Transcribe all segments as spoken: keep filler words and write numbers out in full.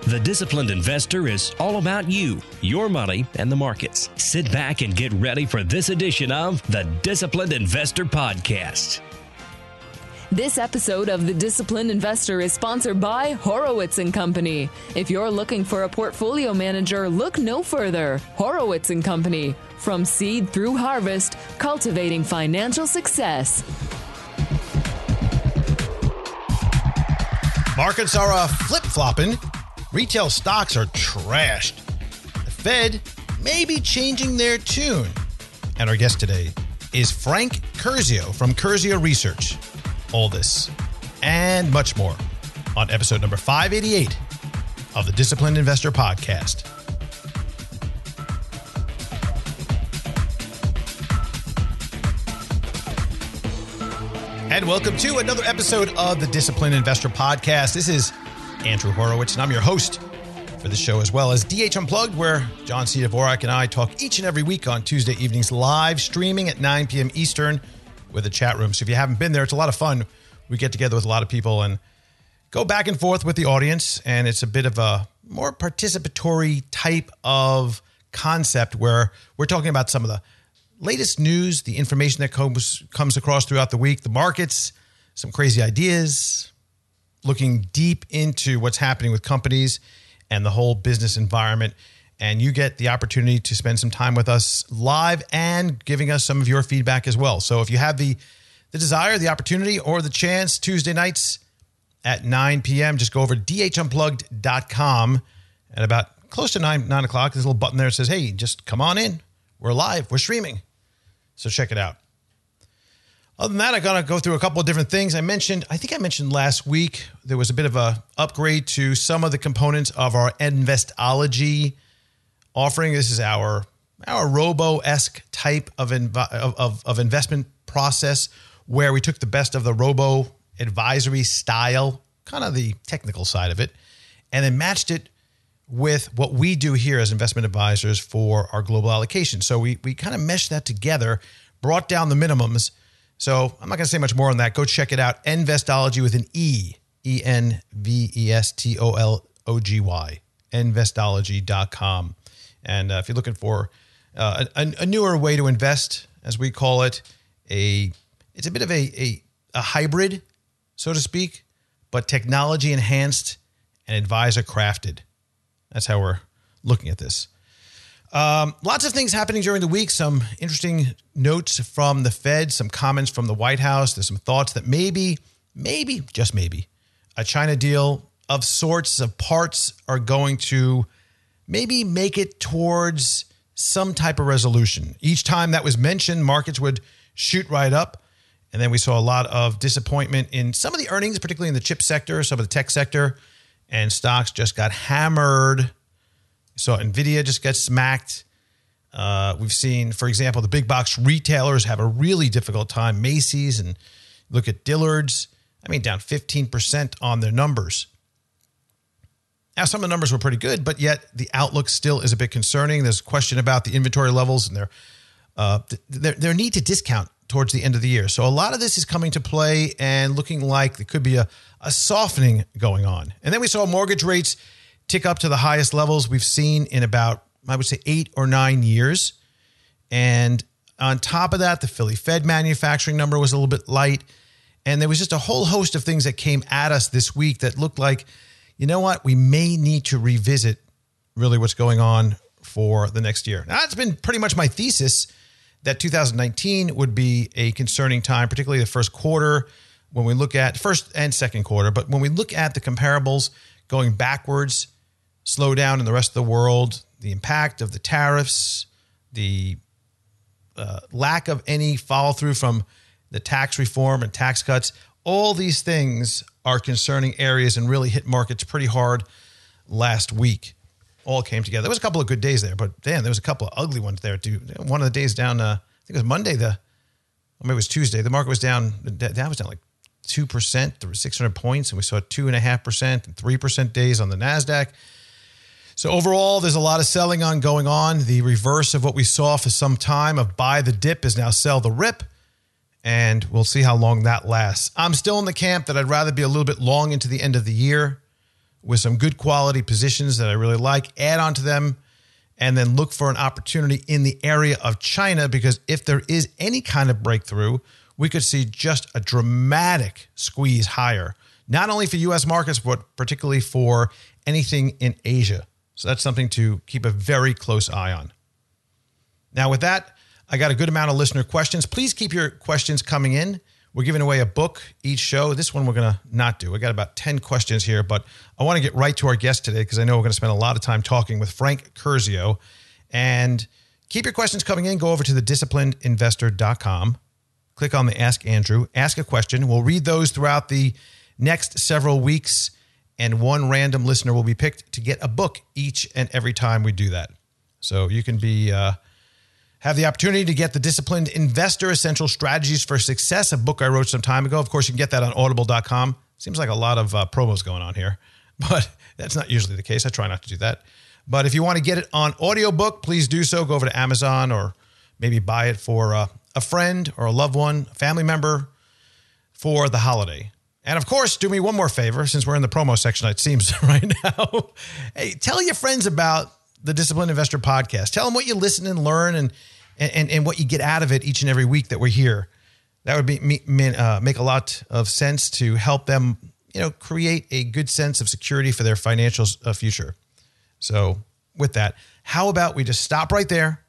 The Disciplined Investor is all about you, your money, and the markets. Sit back and get ready for this edition of the Disciplined Investor Podcast. This episode of The Disciplined Investor is sponsored by Horowitz and Company. If you're looking for a portfolio manager, look no further. Horowitz and Company. From seed through harvest, cultivating financial success. Markets are uh, flip-flopping. Retail stocks are trashed. The Fed may be changing their tune. And our guest today is Frank Curzio from Curzio Research. All this and much more on episode number five eighty-eight of the Disciplined Investor Podcast. And welcome to another episode of the Disciplined Investor Podcast. This is Andrew Horowitz, and I'm your host for the show, as well as D H Unplugged, where John C. Dvorak and I talk each and every week on Tuesday evenings, live streaming at nine p.m. Eastern with a chat room. So if you haven't been there, it's a lot of fun. We get together with a lot of people and go back and forth with the audience, and it's a bit of a more participatory type of concept where we're talking about some of the latest news, the information that comes comes across throughout the week, the markets, some crazy ideas, looking deep into what's happening with companies and the whole business environment. And you get the opportunity to spend some time with us live and giving us some of your feedback as well. So if you have the, the desire, the opportunity, or the chance, Tuesday nights at nine p.m., just go over to d h unplugged dot com. At about close to nine, nine o'clock, there's a little button there that says, hey, just come on in. We're live. We're streaming. So check it out. Other than that, I'm going to go through a couple of different things. I mentioned, I think I mentioned last week, there was a bit of a upgrade to some of the components of our Investology offering. This is our our Robo-esque type of, inv- of, of investment process where we took the best of the Robo advisory style, kind of the technical side of it, and then matched it with what we do here as investment advisors for our global allocation. So we we kind of meshed that together, brought down the minimums. So I'm not going to say much more on that. Go check it out. Investology with an E, E N V E S T O L O G Y, investology dot com. And uh, if you're looking for uh, a, a newer way to invest, as we call it, a it's a bit of a, a, a hybrid, so to speak, but technology enhanced and advisor crafted. That's how we're looking at this. Um, lots of things happening during the week. Some interesting notes from the Fed, some comments from the White House. There's some thoughts that maybe, maybe, just maybe, a China deal of sorts, of parts, are going to maybe make it towards some type of resolution. Each time that was mentioned, markets would shoot right up. And then we saw a lot of disappointment in some of the earnings, particularly in the chip sector, some of the tech sector, and stocks just got hammered. So NVIDIA just got smacked. Uh, we've seen, for example, the big box retailers have a really difficult time. Macy's, and look at Dillard's. I mean, down fifteen percent on their numbers. Now, some of the numbers were pretty good, but yet the outlook still is a bit concerning. There's a question about the inventory levels and their, uh, their, their need to discount towards the end of the year. So a lot of this is coming to play and looking like there could be a, a softening going on. And then we saw mortgage rates tick up to the highest levels we've seen in about, I would say, eight or nine years. And on top of that, the Philly Fed manufacturing number was a little bit light. And there was just a whole host of things that came at us this week that looked like, you know what, we may need to revisit really what's going on for the next year. Now, that's been pretty much my thesis, that two thousand nineteen would be a concerning time, particularly the first quarter, when we look at first and second quarter. But when we look at the comparables going backwards, slowdown in the rest of the world, the impact of the tariffs, the uh, lack of any follow through from the tax reform and tax cuts, all these things are concerning areas and really hit markets pretty hard last week. All came together. There was a couple of good days there, but damn, there was a couple of ugly ones there too. One of the days down, uh, I think it was Monday, the, or maybe it was Tuesday, the market was down, that was down like two percent, there were six hundred points, and we saw two point five percent and three percent days on the NASDAQ. So overall, there's a lot of selling on going on. The reverse of what we saw for some time of buy the dip is now sell the rip. And we'll see how long that lasts. I'm still in the camp that I'd rather be a little bit long into the end of the year. with some good quality positions that I really like, add onto them, and then look for an opportunity in the area of China, because if there is any kind of breakthrough, we could see just a dramatic squeeze higher, not only for U S markets, but particularly for anything in Asia. So that's something to keep a very close eye on. Now, with that, I got a good amount of listener questions. Please keep your questions coming in. We're giving away a book each show. This one we're going to not do. We got about ten questions here, but I want to get right to our guest today because I know we're going to spend a lot of time talking with Frank Curzio. And keep your questions coming in. Go over to the disciplined investor dot com. Click on the Ask Andrew. Ask a question. We'll read those throughout the next several weeks, and one random listener will be picked to get a book each and every time we do that. So you can be... Uh, Have the opportunity to get the Disciplined Investor Essential Strategies for Success, a book I wrote some time ago. Of course, you can get that on audible dot com. Seems like a lot of uh, promos going on here, but that's not usually the case. I try not to do that. But if you want to get it on audiobook, please do so. Go over to Amazon or maybe buy it for uh, a friend or a loved one, a family member for the holiday. And of course, do me one more favor, since we're in the promo section, it seems right now. Hey, tell your friends about the Disciplined Investor Podcast. Tell them what you listen and learn and, and, and what you get out of it each and every week that we're here. That would be uh, make a lot of sense to help them, you know, create a good sense of security for their financial uh, future. So with that, how about we just stop right there?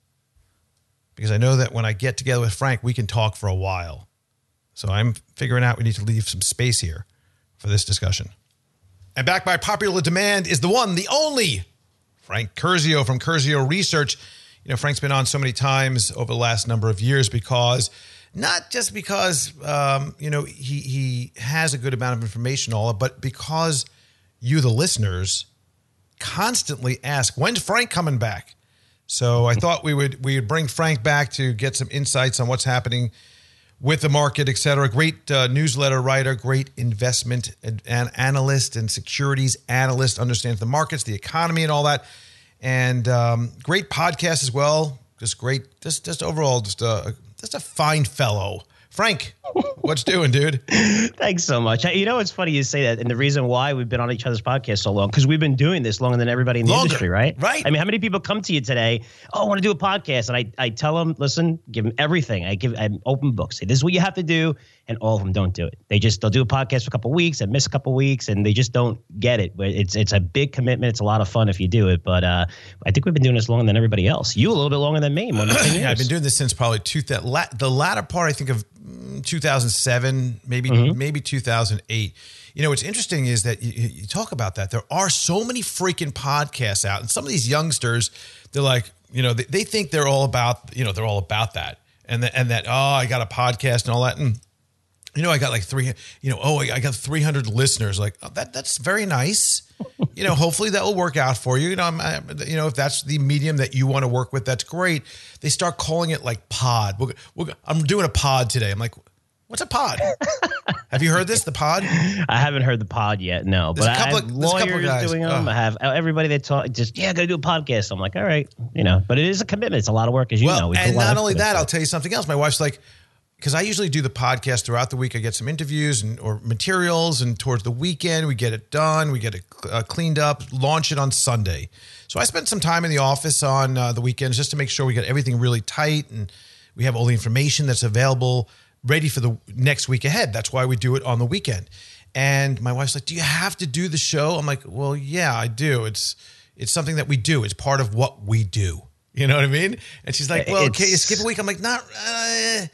Because I know that when I get together with Frank, we can talk for a while. So I'm figuring out we need to leave some space here for this discussion. And back by popular demand is the one, the only Frank Curzio from Curzio Research. You know, Frank's been on so many times over the last number of years because, not just because, um, you know, he he has a good amount of information, all, but because you, the listeners, constantly ask, when's Frank coming back? So I thought we would we would bring Frank back to get some insights on what's happening with the market, et cetera. Great uh, newsletter writer, great investment and, and analyst and securities analyst, understands the markets, the economy, and all that. And um, great podcast as well. Just great, just just overall, just a just a fine fellow. Frank, what's doing, dude? Thanks so much. You know, it's funny you say that, and the reason why we've been on each other's podcast so long, because we've been doing this longer than everybody in the longer, industry, right? Right. I mean, how many people come to you today? Oh, I want to do a podcast, and I I tell them, listen, give them everything. I give I'm open book. Say this is what you have to do, and all of them don't do it. They just they'll do a podcast for a couple of weeks and miss a couple of weeks, and they just don't get it. It's it's a big commitment. It's a lot of fun if you do it, but uh, I think we've been doing this longer than everybody else. You a little bit longer than me. More than ten years. Yeah, I've been doing this since probably two, the latter part, I think, of two thousand seven, maybe mm-hmm. maybe two thousand eight. You know, what's interesting is that you, you talk about that. There are so many freaking podcasts out, and some of these youngsters, they're like, you know, they, they think they're all about, you know, they're all about that, and the, and that oh, I got a podcast and all that, and you know, I got like three, you know, oh, I got three hundred listeners. Like oh, that, that's very nice. You know, hopefully that will work out for you. You know, I'm, I, you know, if that's the medium that you want to work with, that's great. They start calling it like pod. We're, we're, I'm doing a pod today. I'm like, what's a pod? Have you heard this? The pod? I haven't heard the pod yet. No, there's but a couple I have of, lawyers guys. doing them. Oh. I have everybody that talk. Just yeah, gotta do a podcast. I'm like, all right, you know, but it is a commitment. It's a lot of work, as you well, know. We and not only that, I'll tell you something else. My wife's like, because I usually do the podcast throughout the week. I get some interviews and or materials, and towards the weekend, we get it done. We get it uh, cleaned up, launch it on Sunday. So I spent some time in the office on uh, the weekends just to make sure we get everything really tight and we have all the information that's available ready for the next week ahead. That's why we do it on the weekend. And my wife's like, do you have to do the show? I'm like, well, yeah, I do. It's it's something that we do. It's part of what we do. You know what I mean? And she's like, well, it's, okay, you skip a week. I'm like, not, uh,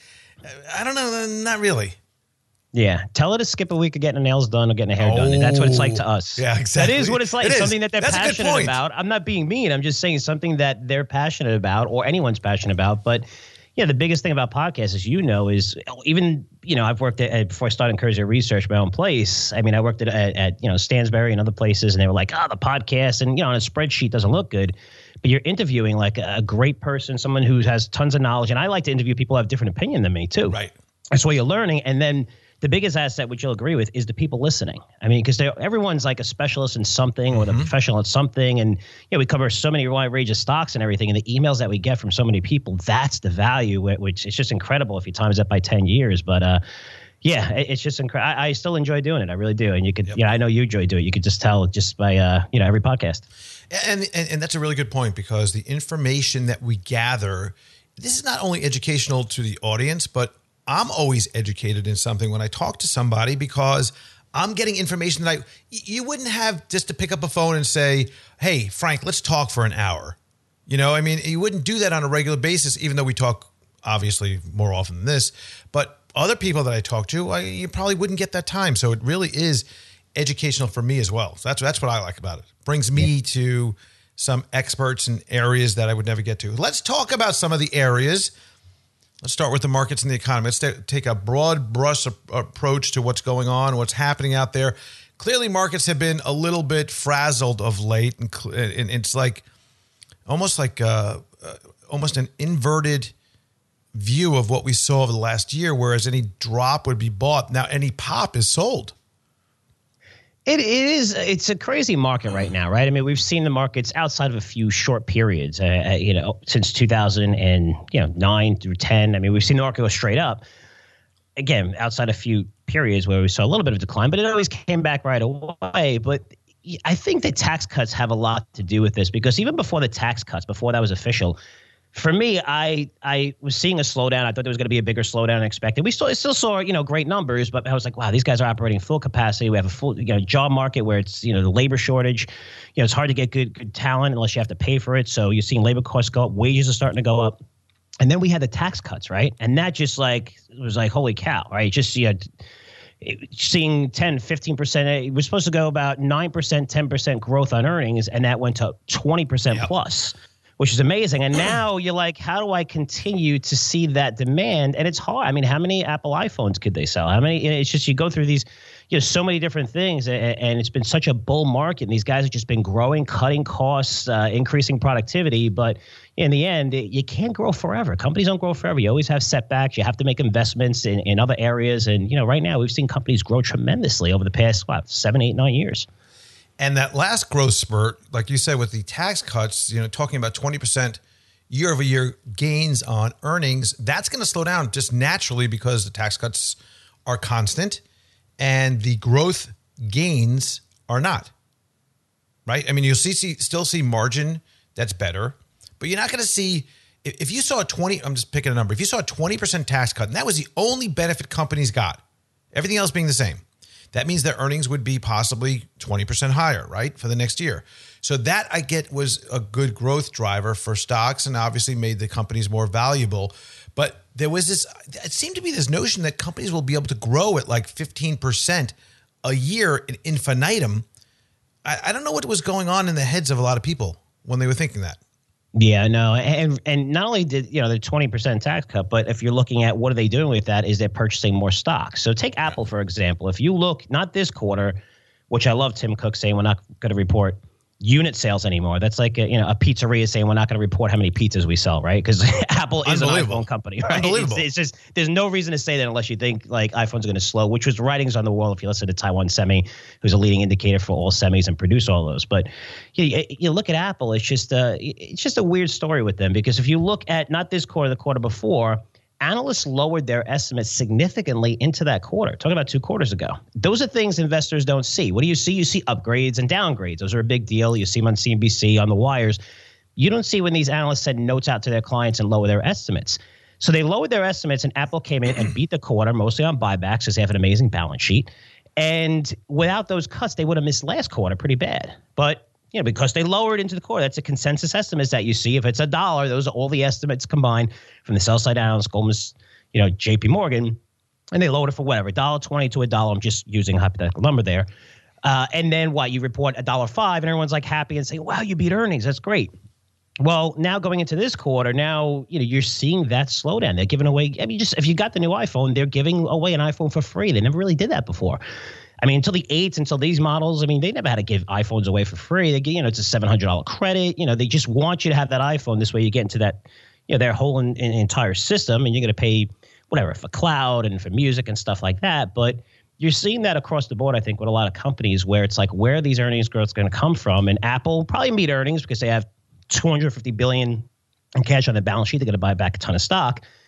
I don't know, not really. Yeah. Tell her to skip a week of getting her nails done or getting her hair oh, done. That's what it's like to us. Yeah, exactly. That is what it's like. It it's is. Something that they're That's passionate about. I'm not being mean. I'm just saying something that they're passionate about or anyone's passionate about. But yeah, the biggest thing about podcasts, as you know, is even, you know, I've worked at, before I started Curzio Research, my own place. I mean, I worked at, at, at, you know, Stansberry and other places, and they were like, oh, the podcast, and, you know, on a spreadsheet doesn't look good. But you're interviewing like a great person, someone who has tons of knowledge. And I like to interview people who have different opinion than me, too. Right. That's why you're learning. And then the biggest asset, which you'll agree with, is the people listening. I mean, because everyone's like a specialist in something or mm-hmm. a professional at something. And, you know, we cover so many wide range of stocks and everything. And the emails that we get from so many people, that's the value, which is just incredible if you times that by ten years. But, uh, Yeah, it's just incredible. I, I still enjoy doing it. I really do. And you could, Yep. you know, I know you enjoy doing it. You could just tell just by, uh, you know, every podcast. And, and and that's a really good point, because the information that we gather, this is not only educational to the audience, but I'm always educated in something when I talk to somebody, because I'm getting information that I you wouldn't have just to pick up a phone and say, hey, Frank, let's talk for an hour. You know, I mean, you wouldn't do that on a regular basis, even though we talk obviously more often than this. But other people that I talk to, I, you probably wouldn't get that time. So it really is educational for me as well. So that's that's what I like about it. Brings me yeah. to some experts in areas that I would never get to. Let's talk about some of the areas. Let's start with the markets and the economy. Let's t- take a broad brush a- approach to what's going on, what's happening out there. Clearly, markets have been a little bit frazzled of late, and, cl- and it's like almost like uh, uh, almost an inverted view of what we saw over the last year, whereas any drop would be bought. Now, any pop is sold. It is. It's a crazy market right now, right? I mean, we've seen the markets outside of a few short periods, uh, you know, since two thousand nine through ten. I mean, we've seen the market go straight up. Again, outside a few periods where we saw a little bit of decline, but it always came back right away. But I think the tax cuts have a lot to do with this, because even before the tax cuts, before that was official, for me, I I was seeing a slowdown. I thought there was going to be a bigger slowdown than expected. We still still saw, you know, great numbers, but I was like, wow, these guys are operating full capacity. We have a full, you know, job market where it's, you know, the labor shortage. You know, it's hard to get good good talent unless you have to pay for it. So you're seeing labor costs go up, wages are starting to go up. And then we had the tax cuts, right? And that just like it was like, holy cow, right? Just you know, seeing ten, fifteen percent. It was supposed to go about nine percent, ten percent growth on earnings, and that went to twenty percent yep. plus, which is amazing. And now you're like, how do I continue to see that demand? And it's hard. I mean, how many Apple iPhones could they sell? How many? It's just you go through these, you know, so many different things, and, and it's been such a bull market. And these guys have just been growing, cutting costs, uh, increasing productivity. But in the end, it, you can't grow forever. Companies don't grow forever. You always have setbacks. You have to make investments in, in other areas. And, you know, right now we've seen companies grow tremendously over the past, what, seven, eight, nine years. And that last growth spurt, like you said, with the tax cuts, you know, talking about twenty percent year over year gains on earnings, that's going to slow down just naturally because the tax cuts are constant and the growth gains are not. Right? I mean, you'll see, see still see margin that's better, but you're not going to see, if you saw a twenty, I'm just picking a number, if you saw a twenty percent tax cut, and that was the only benefit companies got, everything else being the same, that means their earnings would be possibly twenty percent higher, right, for the next year. So that, I get, was a good growth driver for stocks and obviously made the companies more valuable. But there was this, it seemed to be this notion that companies will be able to grow at like fifteen percent a year in infinitum. I, I don't know what was going on in the heads of a lot of people when they were thinking that. Yeah, no, and and not only did, you know, the twenty percent tax cut, but if you're looking at what are they doing with that, is they're purchasing more stocks. So take Apple, for example. If you look, not this quarter, which I love Tim Cook saying we're not going to report unit sales anymore. That's like a, you know, a pizzeria saying we're not going to report how many pizzas we sell, right? Because Apple is an iPhone company, right? Unbelievable. It's, it's just there's no reason to say that unless you think like iPhone's going to slow, which was writings on the wall if you listen to Taiwan Semi, who's a leading indicator for all semis and produce all those. But you, you look at Apple, it's just a, it's just a weird story with them, because if you look at not this quarter, the quarter before, analysts lowered their estimates significantly into that quarter. Talking about two quarters ago. Those are things investors don't see. What do you see? You see upgrades and downgrades. Those are a big deal. You see them on C N B C, on the wires. You don't see when these analysts send notes out to their clients and lower their estimates. So they lowered their estimates, and Apple came in and beat the quarter, mostly on buybacks, because they have an amazing balance sheet. And without those cuts, they would have missed last quarter pretty bad. But you know, because they lowered into the core. That's a consensus estimates that you see. If it's a dollar, those are all the estimates combined from the sell side analysts, Goldman, you know, J P Morgan, and they lowered it for whatever, one dollar twenty to a dollar. I'm just using a hypothetical number there. Uh, and then what? You report a dollar five, and everyone's like happy and saying, "Wow, you beat earnings. That's great." Well, now going into this quarter, now you know you're seeing that slowdown. They're giving away. I mean, just if you got the new iPhone, they're giving away an iPhone for free. They never really did that before. I mean, until the eights, until these models, I mean, they never had to give iPhones away for free. They get, you know, it's a seven hundred dollars credit. You know, they just want you to have that iPhone. This way you get into that, you know, their whole in, in, entire system, and you're going to pay whatever for cloud and for music and stuff like that. But you're seeing that across the board, I think, with a lot of companies where it's like, where are these earnings growth going to come from? And Apple probably meet earnings because they have two hundred fifty billion dollars in cash on their balance sheet. They're going to buy back a ton of stock.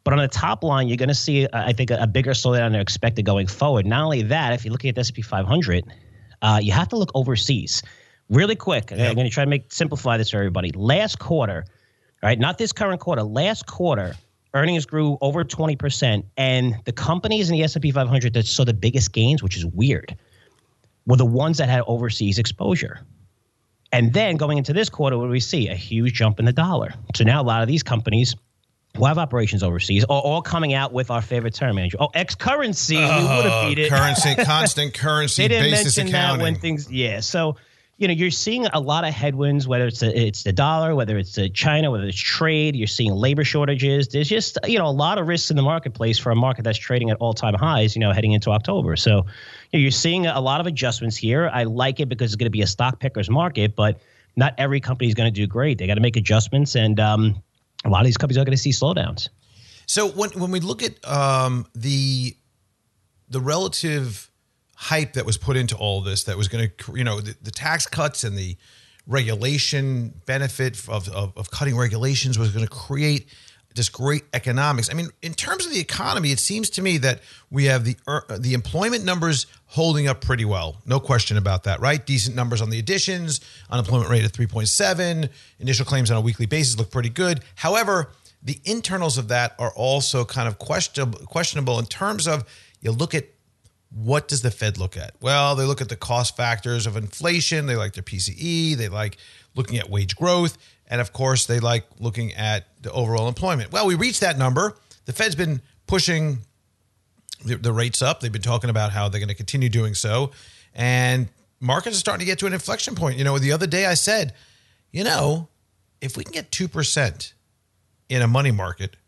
But on the top line, you're going to see, I think, a, a bigger slowdown than expected going forward. Not only that, if you're looking at the S and P five hundred, uh, you have to look overseas. Really quick, yep. I'm going to try to make simplify this for everybody. Last quarter, right, not this current quarter, last quarter, earnings grew over twenty percent, and the companies in the S and P five hundred that saw the biggest gains, which is weird, were the ones that had overseas exposure. And then going into this quarter, what do we see? A huge jump in the dollar. So now a lot of these companies who have operations overseas are all coming out with our favorite term, Andrew. Oh, ex-currency. Oh, we would have beat it. Currency, constant currency, they didn't basis mention accounting. That when things, yeah. So, you know, you're seeing a lot of headwinds, whether it's the, it's the dollar, whether it's the China, whether it's trade. You're seeing labor shortages. There's just, you know, a lot of risks in the marketplace for a market that's trading at all-time highs, you know, heading into October. So, you know, you're seeing a lot of adjustments here. I like it because it's going to be a stock picker's market, but not every company is going to do great. They got to make adjustments, and um, a lot of these companies are going to see slowdowns. So when when we look at um, the the relative hype that was put into all this, that was going to, you know, the, the tax cuts and the regulation benefit of, of, of cutting regulations was going to create this great economics. I mean, in terms of the economy, it seems to me that we have the uh, the employment numbers holding up pretty well. No question about that, right? Decent numbers on the additions, unemployment rate at three point seven, initial claims on a weekly basis look pretty good. However, the internals of that are also kind of questionable, questionable in terms of, you look at, what does the Fed look at? Well, they look at the cost factors of inflation. They like their P C E. They like looking at wage growth. And of course, they like looking at the overall employment. Well, we reached that number. The Fed's been pushing the, the rates up. They've been talking about how they're going to continue doing so. And markets are starting to get to an inflection point. You know, the other day I said, you know, if we can get two percent in a money market,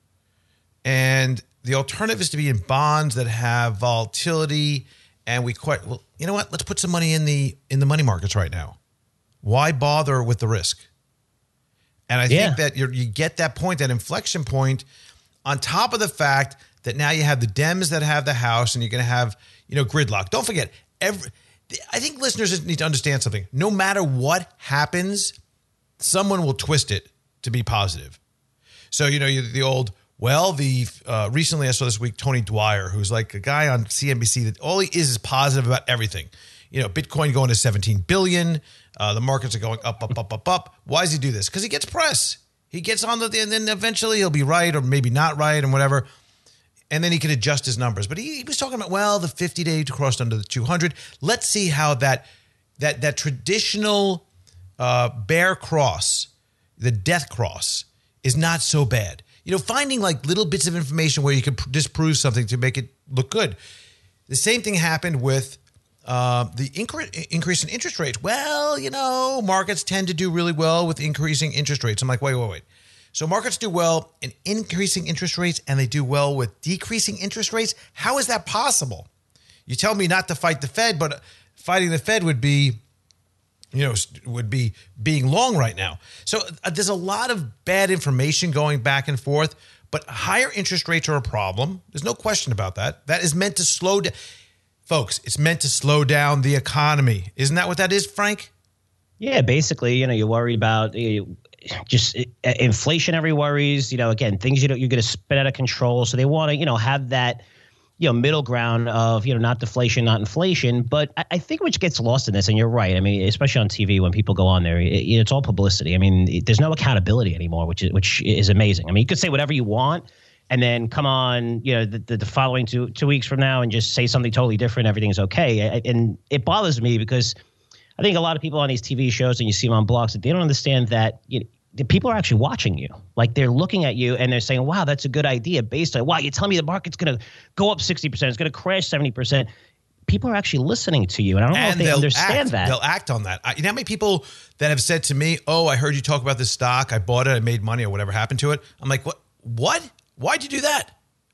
and the alternative is to be in bonds that have volatility, and we quite, well, you know what? Let's put some money in the in the money markets right now. Why bother with the risk? And I yeah. think that you're, you get that point, that inflection point, on top of the fact that now you have the Dems that have the House, and you're going to have, you know, gridlock. Don't forget, every. I think listeners need to understand something. No matter what happens, someone will twist it to be positive. So, you know, you, the old, well, the uh, recently I saw this week, Tony Dwyer, who's like a guy on C N B C that all he is is positive about everything. You know, Bitcoin going to seventeen billion. Uh, the markets are going up, up, up, up, up. Why does he do this? Because he gets press. He gets on the, and then eventually he'll be right or maybe not right and whatever. And then he can adjust his numbers. But he, he was talking about, well, the fifty-day crossed under the two hundred. Let's see how that that that traditional uh, bear cross, the death cross, is not so bad. You know, finding like little bits of information where you can pr- disprove something to make it look good. The same thing happened with uh, the incre- increase in interest rates. Well, you know, markets tend to do really well with increasing interest rates. I'm like, wait, wait, wait. So markets do well in increasing interest rates, and they do well with decreasing interest rates. How is that possible? You tell me not to fight the Fed, but fighting the Fed would be, you know, would be being long right now. So uh, there's a lot of bad information going back and forth, but higher interest rates are a problem. There's no question about that. That is meant to slow down. Folks, it's meant to slow down the economy. Isn't that what that is, Frank? Yeah, basically, you know, you're worried about uh, just uh, inflationary worries, you know, again, things you know, you're going to spin out of control. So they want to, you know, have that, you know, middle ground of, you know, not deflation, not inflation. But I, I think which gets lost in this, and you're right. I mean, especially on T V when people go on there, it, it's all publicity. I mean, it, there's no accountability anymore, which is, which is amazing. I mean, you could say whatever you want and then come on, you know, the, the, the following two two weeks from now and just say something totally different. Everything's okay. I, and it bothers me because I think a lot of people on these T V shows, and you see them on blogs, that they don't understand that, you know, the people are actually watching you. Like, they're looking at you and they're saying, wow, that's a good idea based on, wow, you tell me the market's going to go up sixty percent, it's going to crash seventy percent. People are actually listening to you. And I don't know if they understand act. that. They'll act on that. I, you know how many people that have said to me, oh, I heard you talk about this stock, I bought it, I made money, or whatever happened to it. I'm like, what? What? Why'd you do that?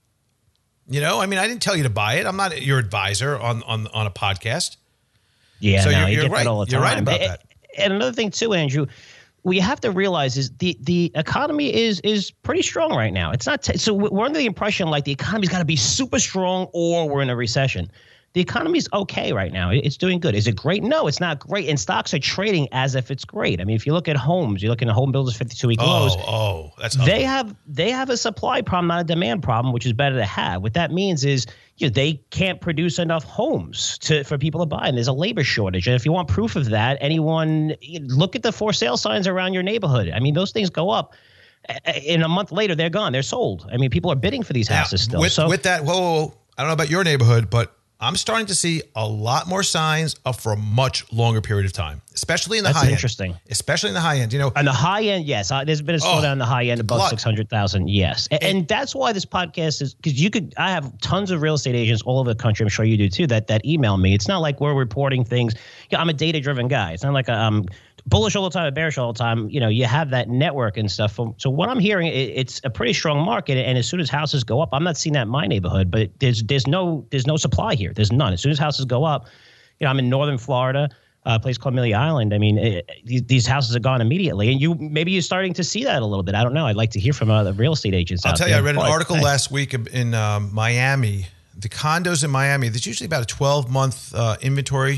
You know, I mean, I didn't tell you to buy it. I'm not your advisor on on, on a podcast. Yeah, so no, you're, you you're get right. that all the You're time. right about and, that. And another thing too, Andrew, what you have to realize is the the economy is is pretty strong right now. It's not t- so we're under the impression like the economy's got to be super strong or we're in a recession. the economy's okay right now. It's doing good. Is it great? No, it's not great. And stocks are trading as if it's great. I mean, if you look at homes, you look at the home builders fifty-two week lows. Oh, oh, that's they have they have a supply problem, not a demand problem, which is better to have. What that means is you know, they can't produce enough homes to for people to buy, and there's a labor shortage. And if you want proof of that, anyone look at the for sale signs around your neighborhood. I mean, those things go up. In a month later, they're gone. They're sold. I mean, people are bidding for these houses now, still. With, so with that, whoa, whoa, whoa, I don't know about your neighborhood, but I'm starting to see a lot more signs up for a much longer period of time, especially in the That's high interesting. end. Especially in the high end. You know, on the high end, yes, uh, there's been a slowdown oh, on the high end above six hundred thousand. Yes, and, and that's why this podcast is because you could. I have tons of real estate agents all over the country. I'm sure you do too. That that email me. It's not like we're reporting things. You know, I'm a data driven guy. It's not like I'm bullish all the time, bearish all the time. You know, you have that network and stuff. So what I'm hearing, it, it's a pretty strong market. And as soon as houses go up, I'm not seeing that in my neighborhood, but there's there's no there's no supply here. There's none. As soon as houses go up, you know, I'm in northern Florida, a place called Amelia Island. I mean, it, these houses are gone immediately, and you maybe you're starting to see that a little bit. I don't know. I'd like to hear from other real estate agents. I'll out tell there. you, I read an But, article hey, last week in um, Miami. The condos in Miami. There's usually about a twelve month uh, inventory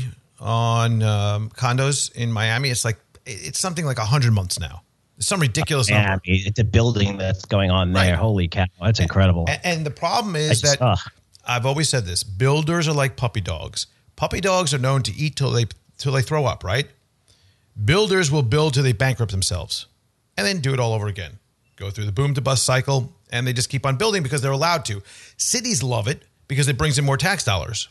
on um, condos in Miami. It's like it's something like one hundred months now. It's some ridiculous yeah, number. I mean, it's a building that's going on there. Right. Holy cow, that's incredible. And, and the problem I is just- that ugh. I've always said this: builders are like puppy dogs. Puppy dogs are known to eat till they till they throw up. Right? Builders will build till they bankrupt themselves, and then do it all over again. Go through the boom to bust cycle, and they just keep on building because they're allowed to. Cities love it because it brings in more tax dollars.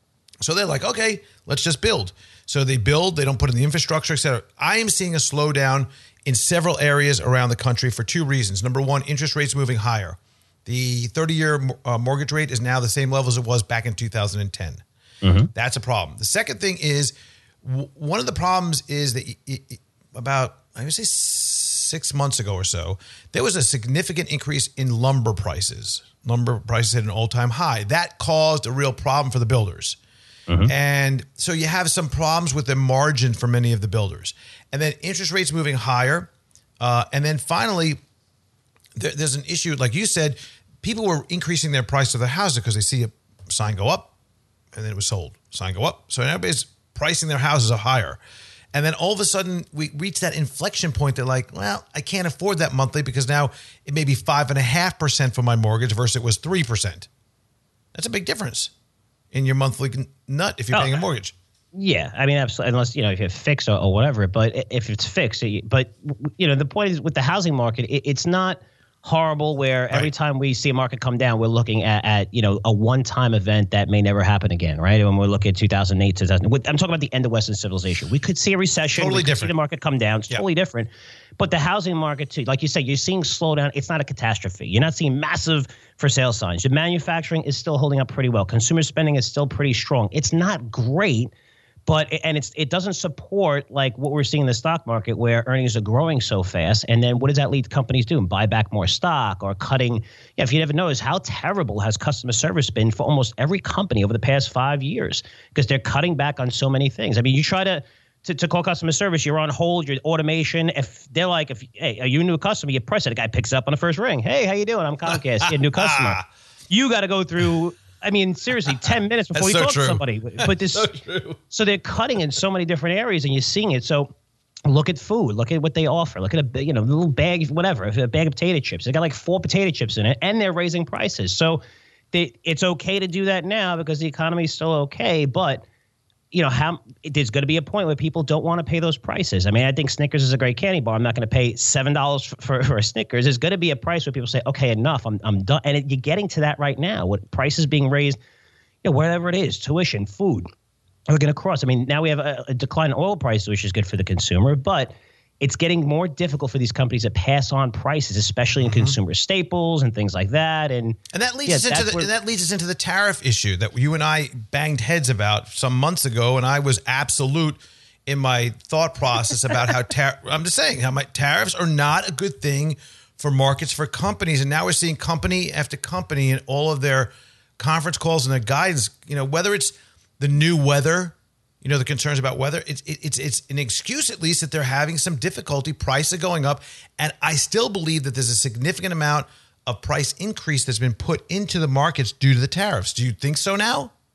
So they're like, okay, let's just build. So they build, they don't put in the infrastructure, et cetera. I am seeing a slowdown in several areas around the country for two reasons. Number one, interest rates moving higher. The thirty-year uh, mortgage rate is now the same level as it was back in two thousand ten. Mm-hmm. That's a problem. The second thing is, w- one of the problems is that it, it, about, I would say six months ago or so, there was a significant increase in lumber prices. Lumber prices hit an all-time high. That caused a real problem for the builders. Mm-hmm. And so you have some problems with the margin for many of the builders. And then interest rates moving higher. Uh, and then finally, there, there's an issue, like you said, people were increasing their price of their houses because they see a sign go up and then it was sold. Sign go up. So everybody's pricing their houses up higher. And then all of a sudden we reach that inflection point. They're like, well, I can't afford that monthly because now it may be five and a half percent for my mortgage versus it was three percent. That's a big difference in your monthly nut if you're Oh, paying a mortgage. Yeah, I mean, absolutely, unless, you know, if you're fixed or, or whatever. But if it's fixed, it, but, you know, the point is with the housing market, it, it's not horrible where every Right. time we see a market come down, we're looking at, at you know, a one-time event that may never happen again, right? When we look at two thousand eight, two thousand, I'm talking about the end of Western civilization. We could see a recession. Totally we could different. see the market come down. It's Yep. totally different. But the housing market, too, like you said, you're seeing slowdown. It's not a catastrophe. You're not seeing massive for sale signs. The manufacturing is still holding up pretty well. Consumer spending is still pretty strong. It's not great, but and it's it doesn't support like what we're seeing in the stock market where earnings are growing so fast. And then what does that lead companies doing? Buy back more stock or cutting. Yeah, if you never notice, how terrible has customer service been for almost every company over the past five years because they're cutting back on so many things. I mean, you try to. To, to call customer service, you're on hold, your automation. If they're like, if hey, are you a new customer? You press it, the guy picks up on the first ring. Hey, how you doing? I'm Comcast. You're a new customer. You got to go through. I mean, seriously, ten minutes before That's you so talk true. to somebody. But this, So true. so they're cutting in so many different areas, and you're seeing it. So look at food. Look at what they offer. Look at a you know little bag, whatever, a bag of potato chips. They got like four potato chips in it, and they're raising prices. So they, it's okay to do that now because the economy is still okay, but. You know, how there's going to be a point where people don't want to pay those prices. I mean, I think Snickers is a great candy bar. I'm not going to pay seven dollars for, for, for a Snickers. There's going to be a price where people say, okay, enough. I'm I'm done. And it, you're getting to that right now with prices being raised, you know, wherever it is, tuition, food, we're going to cross. I mean, now we have a, a decline in oil prices, which is good for the consumer, but it's getting more difficult for these companies to pass on prices, especially in mm-hmm. consumer staples and things like that. And And that leads yeah, us into the, where, and that leads us into the tariff issue that you and I banged heads about some months ago, and I was absolute in my thought process about how tar- I'm just saying how my tariffs are not a good thing for markets, for companies, and now we're seeing company after company in all of their conference calls and their guidance. You know, whether it's the new weather. You know, the concerns about weather, it's it's it's an excuse at least that they're having some difficulty. Prices are going up. And I still believe that there's a significant amount of price increase that's been put into the markets due to the tariffs. Do you think so now?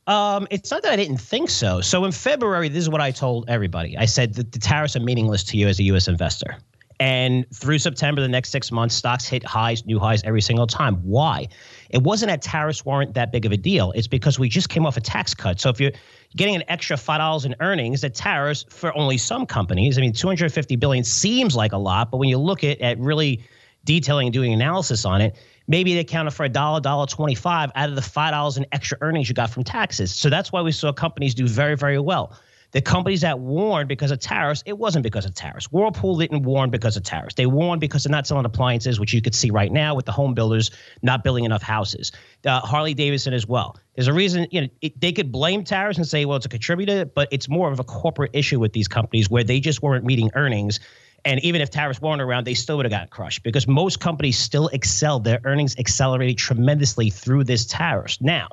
Um, it's not that I didn't think so. So in February, this is what I told everybody. I said that the tariffs are meaningless to you as a U S investor. And through September, the next six months, stocks hit highs, new highs every single time. Why? It wasn't that tariffs weren't that big of a deal. It's because we just came off a tax cut. So if you're getting an extra five dollars in earnings, the tariffs for only some companies, I mean, two hundred fifty billion dollars seems like a lot, but when you look at, at really detailing and doing analysis on it, maybe they accounted for a dollar, dollar twenty-five out of the five dollars in extra earnings you got from taxes. So that's why we saw companies do very, very well. The companies that warned because of tariffs, it wasn't because of tariffs. Whirlpool didn't warn because of tariffs. They warned because they're not selling appliances, which you could see right now with the home builders not building enough houses. Uh, Harley Davidson as well. There's a reason, you know, it, they could blame tariffs and say, well, it's a contributor, but it's more of a corporate issue with these companies where they just weren't meeting earnings. And even if tariffs weren't around, they still would have gotten crushed because most companies still excelled. Their earnings accelerated tremendously through this tariffs. Now,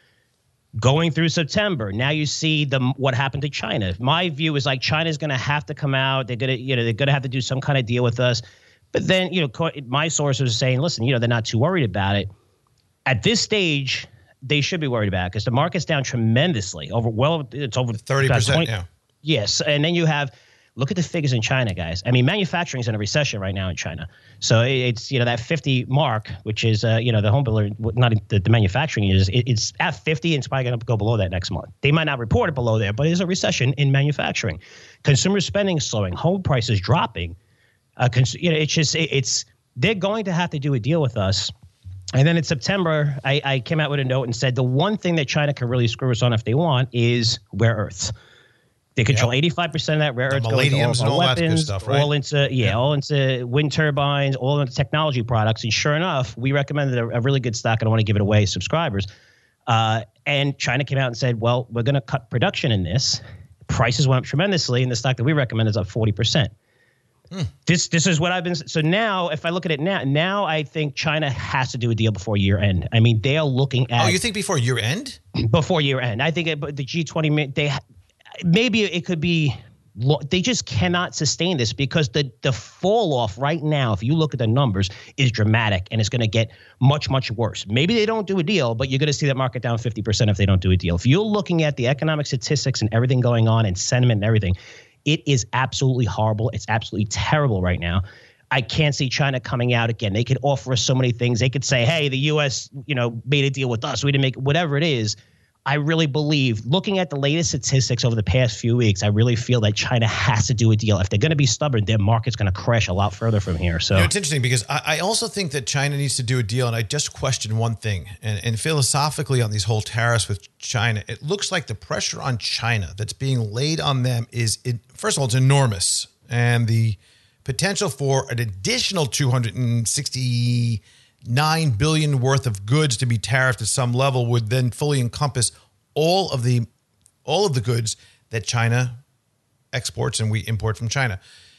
going through September, now you see the what happened to China. My view is like China's going to have to come out. They're going to, you know, they're going to have to do some kind of deal with us. But then, you know, my sources are saying, listen, you know, they're not too worried about it. At this stage, they should be worried about it because the market's down tremendously. Over well, it's over thirty percent. Yeah. Yes, and then you have. Look at the figures in China, guys. I mean, manufacturing is in a recession right now in China. So it's, you know, that fifty mark, which is, uh, you know, the home builder, not the, the manufacturing is, it, it's at fifty and it's probably going to go below that next month. They might not report it below there, but there's a recession in manufacturing. Consumer spending slowing, home prices dropping. Uh, cons- you know, it's just, it, it's, they're going to have to do a deal with us. And then in September, I, I came out with a note and said the one thing that China can really screw us on if they want is rare earths. They control yep. eighty-five percent of that rare earths going into all, all weapons, stuff, right? all into yeah, yeah, all into wind turbines, all into technology products. And sure enough, we recommended a, a really good stock. I don't want to give it away, subscribers. Uh, and China came out and said, well, we're going to cut production in this. Prices went up tremendously, and the stock that we recommend is up forty percent. Hmm. This this is what I've been. So now, if I look at it now, now I think China has to do a deal before year end. I mean, they are looking at. Oh, you think before year end? Before year end, I think it, the G twenty they. Maybe it could be they just cannot sustain this because the the fall off right now, if you look at the numbers, is dramatic and it's going to get much, much worse. Maybe they don't do a deal, but you're going to see that market down fifty percent if they don't do a deal. If you're looking at the economic statistics and everything going on and sentiment and everything, it is absolutely horrible. It's absolutely terrible right now. I can't see China coming out again. They could offer us so many things. They could say, hey, the U S, you know, made a deal with us. We didn't make whatever it is. I really believe, looking at the latest statistics over the past few weeks, I really feel that China has to do a deal. If they're going to be stubborn, their market's going to crash a lot further from here. So you know, it's interesting because I, I also think that China needs to do a deal, and I just question one thing. And, and philosophically on these whole tariffs with China, it looks like the pressure on China that's being laid on them is, it, first of all, it's enormous. And the potential for an additional two hundred sixty nine billion dollars worth of goods to be tariffed at some level would then fully encompass all of the all of the goods that China exports and we import from China.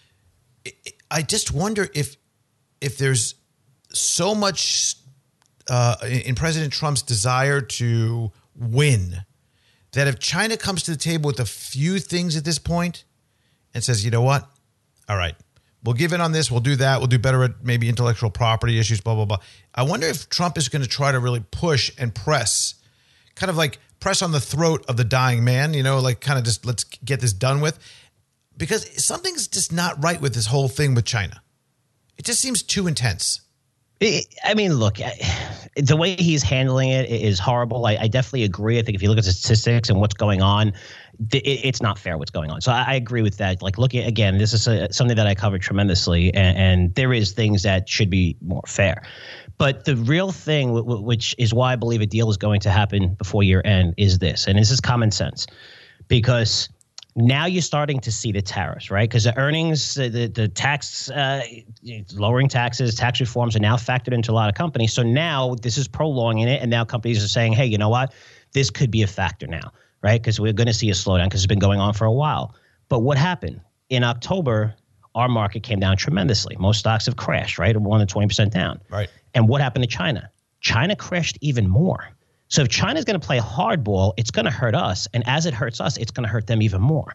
I just wonder if if there's so much uh, in President Trump's desire to win that if China comes to the table with a few things at this point and says, you know what, all right, we'll give in on this. We'll do that. We'll do better at maybe intellectual property issues, blah, blah, blah. I wonder if Trump is going to try to really push and press, kind of like press on the throat of the dying man, you know, like kind of just let's get this done with. Because something's just not right with this whole thing with China. It just seems too intense. I mean, look, the way he's handling it is horrible. I, I definitely agree. I think if you look at the statistics and what's going on, it, it's not fair what's going on. So I, I agree with that. Like, looking again, this is a, something that I covered tremendously, and, and there is things that should be more fair. But the real thing, w- w- which is why I believe a deal is going to happen before year end, is this, and this is common sense, because now you're starting to see the tariffs, right? Because the earnings, the the tax, uh, lowering taxes, tax reforms are now factored into a lot of companies. So now this is prolonging it, and now companies are saying, hey, you know what? This could be a factor now, right? Because we're going to see a slowdown because it's been going on for a while. But what happened? In October, our market came down tremendously. Most stocks have crashed, right? More than twenty percent down. Right. And what happened to China? China crashed even more. So if China's going to play hardball, it's going to hurt us. And as it hurts us, it's going to hurt them even more.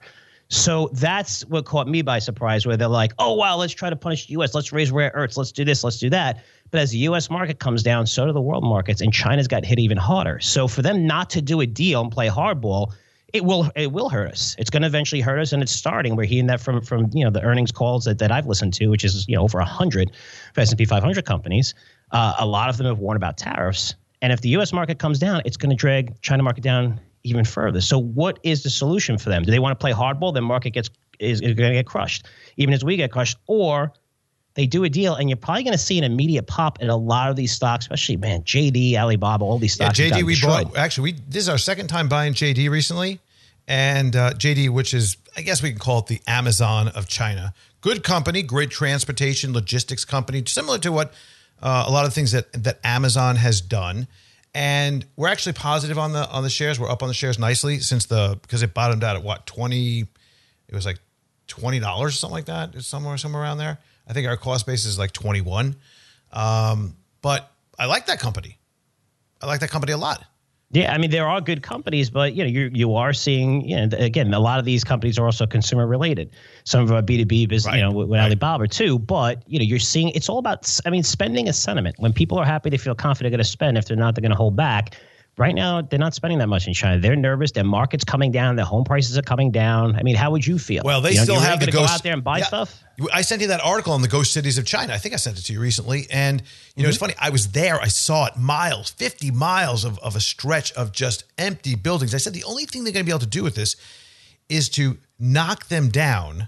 So that's what caught me by surprise, where they're like, oh, wow, let's try to punish the U S. Let's raise rare earths. Let's do this. Let's do that. But as the U S market comes down, so do the world markets, and China's got hit even harder. So for them not to do a deal and play hardball, it will it will hurt us. It's going to eventually hurt us, and it's starting. We're hearing that from from you know the earnings calls that, that I've listened to, which is you know over one hundred for S and P five hundred companies. Uh, a lot of them have warned about tariffs. And if the U S market comes down, it's going to drag China market down even further. So what is the solution for them? Do they want to play hardball? The market gets is, is going to get crushed, even as we get crushed, or they do a deal, and you're probably going to see an immediate pop in a lot of these stocks, especially, man, J D, Alibaba, all these stocks. Yeah, J D, we bought, actually, we this is our second time buying J D recently. And uh, J D, which is, I guess we can call it the Amazon of China. Good company, great transportation, logistics company, similar to what uh, a lot of things that, that Amazon has done. And we're actually positive on the on the shares. We're up on the shares nicely since the, because it bottomed out at what, twenty, it was like twenty dollars or something like that. It's somewhere, somewhere around there. I think our cost base is like twenty-one. Um, but I like that company. I like that company a lot. Yeah, I mean, there are good companies, but you know, you you are seeing, you know, again, a lot of these companies are also consumer related. Some of our B two B business, right. you know, with, with right. Alibaba too. But you know, you're seeing it's all about. I mean, spending is sentiment. When people are happy, they feel confident they're going to spend. If they're not, they're going to hold back. Right now, they're not spending that much in China. They're nervous. Their market's coming down. Their home prices are coming down. I mean, how would you feel? Well, they you know, still have the ghost. Go out there and buy yeah. stuff. I sent you that article on the ghost cities of China. I think I sent it to you recently. And, you know, mm-hmm. it's funny. I was there. I saw it. Miles, fifty miles of, of a stretch of just empty buildings. I said the only thing they're going to be able to do with this is to knock them down,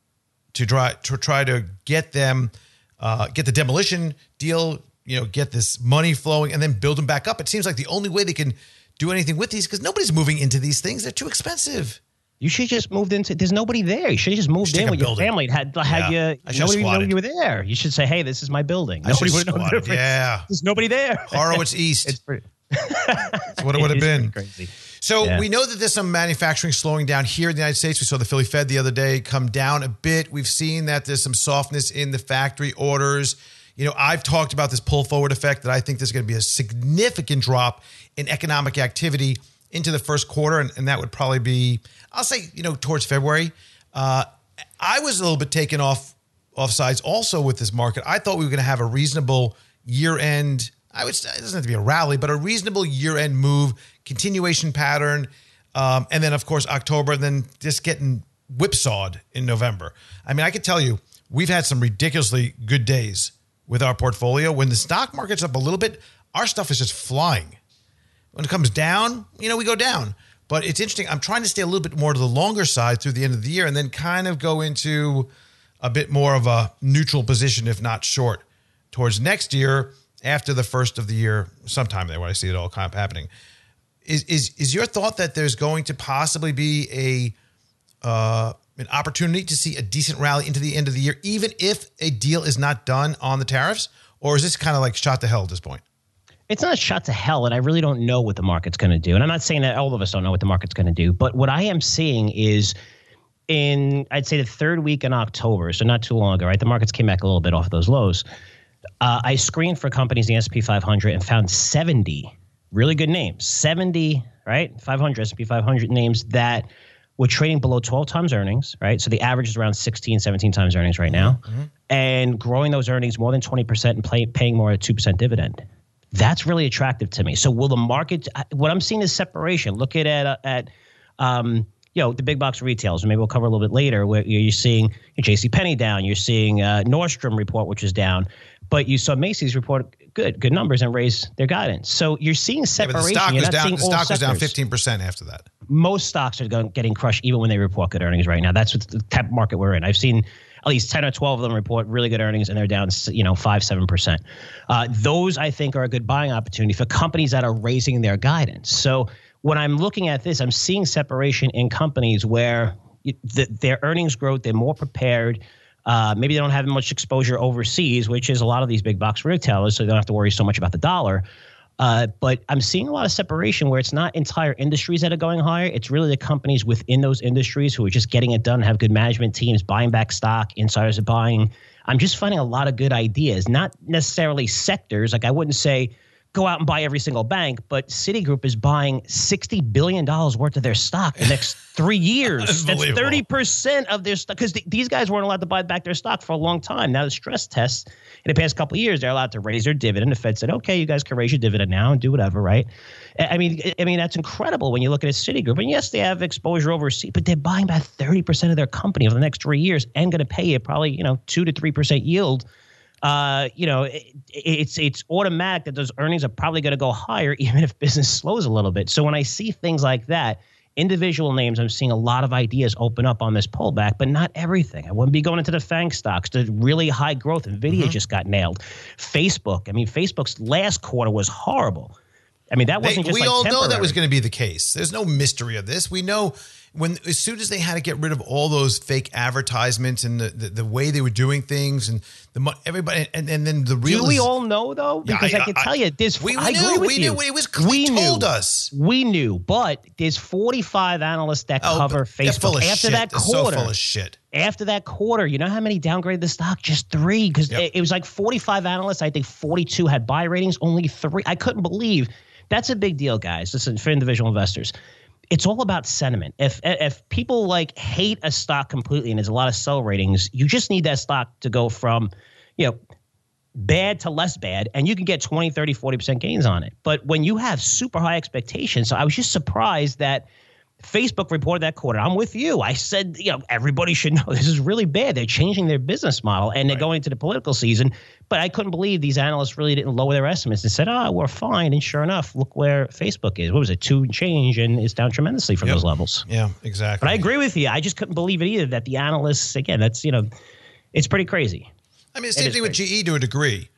to try to, try to get them, uh, get the demolition deal, you know, get this money flowing and then build them back up. It seems like the only way they can do anything with these, because nobody's moving into these things. They're too expensive. You should just moved into. There's nobody there. You should have just moved in with your family. Had had yeah. you. Nobody would know you were there. You should say, "Hey, this is my building." Nobody would know the difference. Yeah, there's nobody there. Horowitz East. It's pretty. That's what it would have been. Crazy. So yeah. we know that there's some manufacturing slowing down here in the United States. We saw the Philly Fed the other day come down a bit. We've seen that there's some softness in the factory orders. You know, I've talked about this pull forward effect that I think there's going to be a significant drop in economic activity into the first quarter. And, and that would probably be, I'll say, you know, towards February. Uh, I was a little bit taken off, off sides also with this market. I thought we were going to have a reasonable year end. I would say it doesn't have to be a rally, but a reasonable year end move, continuation pattern. Um, and then, of course, October, and then just getting whipsawed in November. I mean, I could tell you, we've had some ridiculously good days with our portfolio. When the stock market's up a little bit, our stuff is just flying. When it comes down, you know, we go down. But it's interesting. I'm trying to stay a little bit more to the longer side through the end of the year and then kind of go into a bit more of a neutral position, if not short, towards next year after the first of the year, sometime there when I see it all kind of happening. Is is is your thought that there's going to possibly be a uh, an opportunity to see a decent rally into the end of the year, even if a deal is not done on the tariffs? Or is this kind of like shot to hell at this point? It's not a shot to hell, and I really don't know what the market's going to do. And I'm not saying that all of us don't know what the market's going to do, but what I am seeing is in, I'd say the third week in October, so not too long ago, right? The markets came back a little bit off of those lows. Uh, I screened for companies in the S and P five hundred and found seventy really good names, seventy, right? five hundred, S and P five hundred names that were trading below twelve times earnings, right? So the average is around sixteen, seventeen times earnings right now, mm-hmm. and growing those earnings more than twenty percent and pay, paying more at two percent dividend. That's really attractive to me. So will the market, what I'm seeing is separation. Look at, at, at um, you know, the big box retailers, and maybe we'll cover a little bit later, where you're seeing JCPenney down, you're seeing uh, Nordstrom report, which is down, but you saw Macy's report good, good numbers and raise their guidance. So you're seeing separation. Yeah, but the stock, you're was, not down, seeing the stock was down sectors. fifteen percent after that. Most stocks are going, getting crushed even when they report good earnings right now. That's what the type of market we're in. I've seen at least ten or twelve of them report really good earnings, and they're down, you know, five, seven percent. Uh, those, I think, are a good buying opportunity for companies that are raising their guidance. So when I'm looking at this, I'm seeing separation in companies where the, their earnings growth, they're more prepared. Uh, maybe they don't have much exposure overseas, which is a lot of these big box retailers, so they don't have to worry so much about the dollar. Uh, but I'm seeing a lot of separation where it's not entire industries that are going higher. It's really the companies within those industries who are just getting it done, have good management teams, buying back stock, insiders are buying. I'm just finding a lot of good ideas, not necessarily sectors. Like I wouldn't say go out and buy every single bank, but Citigroup is buying sixty billion dollars worth of their stock the next three years. That's thirty percent of their stock, because th- these guys weren't allowed to buy back their stock for a long time. Now the stress tests in the past couple of years, they're allowed to raise their dividend. The Fed said, okay, you guys can raise your dividend now and do whatever, right? I mean, I mean that's incredible when you look at a Citigroup. And yes, they have exposure overseas, but they're buying back thirty percent of their company over the next three years and going to pay you probably, you know, two to three percent yield. Uh, you know, it, it's it's automatic that those earnings are probably going to go higher even if business slows a little bit. So when I see things like that, individual names, I'm seeing a lot of ideas open up on this pullback, but not everything. I wouldn't be going into the FANG stocks. The really high growth, NVIDIA mm-hmm. just got nailed. Facebook, I mean, Facebook's last quarter was horrible. I mean, that wasn't they, just we like all temporary. know that was going to be the case. There's no mystery of this. We know when as soon as they had to get rid of all those fake advertisements and the, the, the way they were doing things and the everybody and, and then the real. Do we all know though? Because yeah, I, I can I, tell you this. We, we I knew. Agree with we you. knew. It was. We told knew. us. We knew. But there's forty-five analysts that oh, cover Facebook full of after shit. that they're quarter. So full of shit. After that quarter, you know how many downgraded the stock? Just three, because yep. it, it was like forty-five analysts. I think forty-two had buy ratings. Only three. I couldn't believe. That's a big deal, guys. Listen, for individual investors, it's all about sentiment. If if people like hate a stock completely and there's a lot of sell ratings, you just need that stock to go from, you know, bad to less bad, and you can get twenty, thirty, forty percent gains on it. But when you have super high expectations, so I was just surprised that Facebook reported that quarter. I'm with you. I said, you know, everybody should know this is really bad. They're changing their business model and they're right. going into the political season. But I couldn't believe these analysts really didn't lower their estimates and said, oh, we're fine. And sure enough, look where Facebook is. What was it? Two and change, and it's down tremendously from yep. those levels. Yeah, exactly. But I agree with you. I just couldn't believe it either that the analysts, again, that's, you know, it's pretty crazy. I mean, the same thing with crazy. G E to a degree.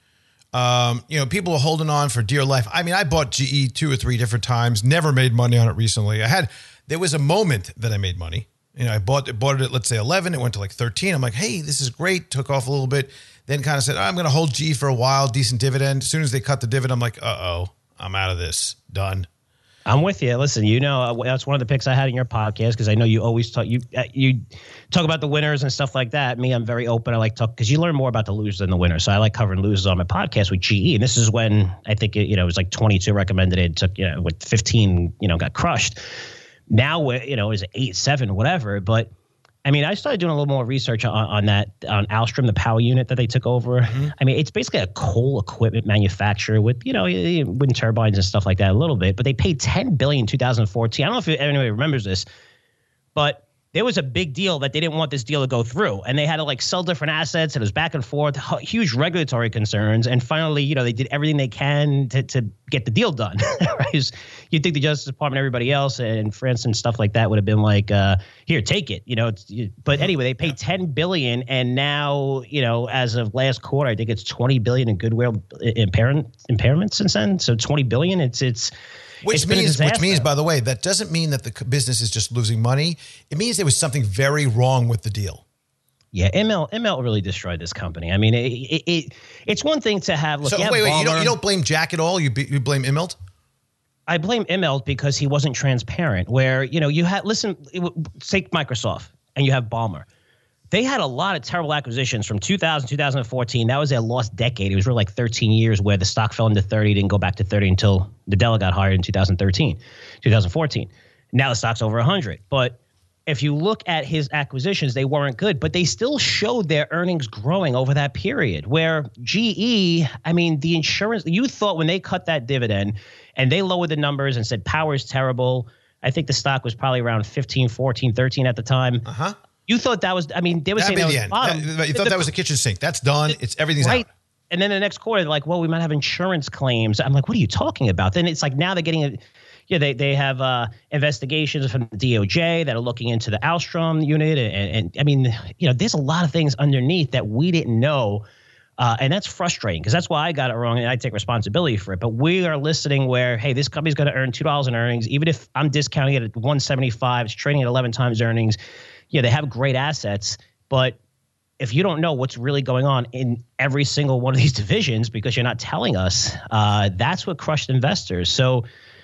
Um, you know, people are holding on for dear life. I mean, I bought G E two or three different times, never made money on it recently. I had, there was a moment that I made money. You know, I bought it, bought it at, let's say eleven, it went to like thirteen. I'm like, hey, this is great. Took off a little bit. Then kind of said, oh, I'm going to hold G E for a while, decent dividend. As soon as they cut the dividend, I'm like, uh-oh, I'm out of this. Done. I'm with you. Listen, you know, that's one of the picks I had in your podcast because I know you always talk, you uh, you talk about the winners and stuff like that. Me, I'm very open. I like talk because you learn more about the losers than the winners. So I like covering losers on my podcast with G E. And this is when I think, it, you know, it was like twenty-two recommended. It took, you know, with fifteen, you know, got crushed. Now, you know, it's eight, seven, whatever. But I mean, I started doing a little more research on, on that, on Alstrom, the power unit that they took over. Mm-hmm. I mean, it's basically a coal equipment manufacturer with, you know, wind turbines and stuff like that a little bit. But they paid ten billion dollars in two thousand fourteen. I don't know if anybody remembers this, but there was a big deal that they didn't want this deal to go through. And they had to like sell different assets. And it was back and forth, huge regulatory concerns. And finally, you know, they did everything they can to, to get the deal done. Right? You'd think the Justice Department, everybody else, and France and stuff like that would have been like, uh, here, take it. You know, it's, but anyway, they paid ten billion dollars. And now, you know, as of last quarter, I think it's twenty billion dollars in goodwill impairment, impairments since then. So twenty billion dollars, it's, it's, Which it's means, which means, by the way, that doesn't mean that the business is just losing money. It means there was something very wrong with the deal. Yeah, M L M L really destroyed this company. I mean, it, it, it it's one thing to have. Look, so wait, wait, you don't you don't blame Jack at all? You be, you blame Immelt? I blame Immelt because he wasn't transparent. Where you know you had listen, take Microsoft and you have Ballmer. They had a lot of terrible acquisitions from two thousand, two thousand fourteen. That was their lost decade. It was really like thirteen years where the stock fell into thirty, didn't go back to thirty until Nadella got hired in two thousand thirteen, two thousand fourteen. Now the stock's over one hundred. But if you look at his acquisitions, they weren't good, but they still showed their earnings growing over that period. Where G E, I mean, the insurance, you thought when they cut that dividend and they lowered the numbers and said power is terrible, I think the stock was probably around fifteen, fourteen, thirteen at the time. Uh-huh. You thought that was, I mean, they were That'd saying be that the was end. bottom. That, you thought the, that was the kitchen sink. That's done. It's everything's right. out. And then the next quarter, they're like, well, we might have insurance claims. I'm like, what are you talking about? Then it's like now they're getting, a, yeah, they they have uh, investigations from the D O J that are looking into the Alstrom unit. And, and I mean, you know, there's a lot of things underneath that we didn't know. Uh, and that's frustrating because that's why I got it wrong and I take responsibility for it. But we are listening where, hey, this company's going to earn two dollars in earnings. Even if I'm discounting it at one seventy-five, it's trading at eleven times earnings. Yeah, they have great assets, but if you don't know what's really going on in every single one of these divisions because you're not telling us, uh, that's what crushed investors. So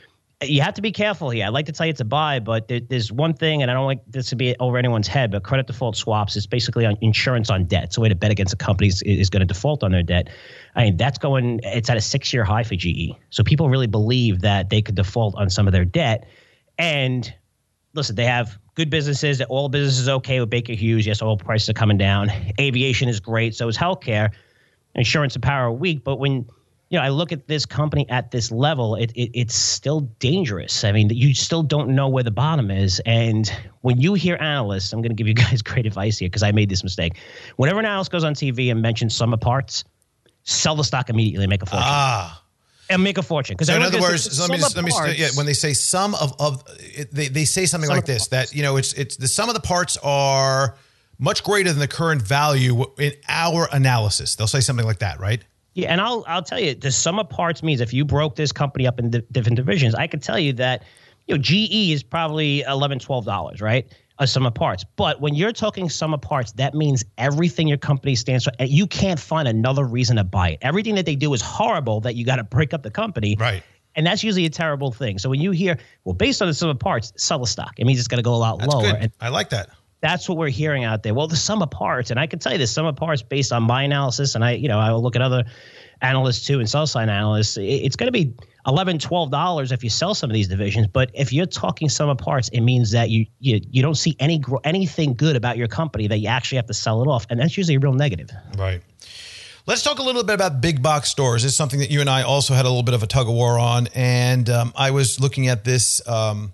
You have to be careful here. I'd like to tell you it's a buy, but there, there's one thing, and I don't like this to be over anyone's head, but credit default swaps is basically on insurance on debt. It's a way to bet against a company is, is going to default on their debt. I mean, that's going, it's at a six-year high for G E. So people really believe that they could default on some of their debt. And listen, they have good businesses. All businesses okay with Baker Hughes. Yes, oil prices are coming down. Aviation is great. So is healthcare. Insurance and power are weak. But when you know, I look at this company at this level, it, it it's still dangerous. I mean, you still don't know where the bottom is. And when you hear analysts, I'm going to give you guys great advice here because I made this mistake. Whenever an analyst goes on T V and mentions sum of parts, sell the stock immediately and make a fortune. Ah. And make a fortune. So in other words, let me just, let me just, yeah, when they say sum of, of it, they, they say something like this, that, you know, it's it's the sum of the parts are much greater than the current value in our analysis. They'll say something like that, right? Yeah, and I'll I'll tell you, the sum of parts means if you broke this company up in di- different divisions, I could tell you that, you know, G E is probably eleven dollars, twelve dollars, right? A sum of parts. But when you're talking sum of parts, that means everything your company stands for. And you can't find another reason to buy it. Everything that they do is horrible that you got to break up the company. Right. And that's usually a terrible thing. So when you hear, well, based on the sum of parts, sell the stock. It means it's going to go a lot that's lower. Good. And I like that. That's what we're hearing out there. Well, the sum of parts, and I can tell you the sum of parts based on my analysis, and I, you know, I will look at other analysts too and sell side analysts. It's going to be eleven dollars, twelve dollars if you sell some of these divisions. But if you're talking sum of parts, it means that you you you don't see any gro- anything good about your company that you actually have to sell it off, and that's usually a real negative. Right. Let's talk a little bit about big box stores. It's something that you and I also had a little bit of a tug of war on, and um, I was looking at this um,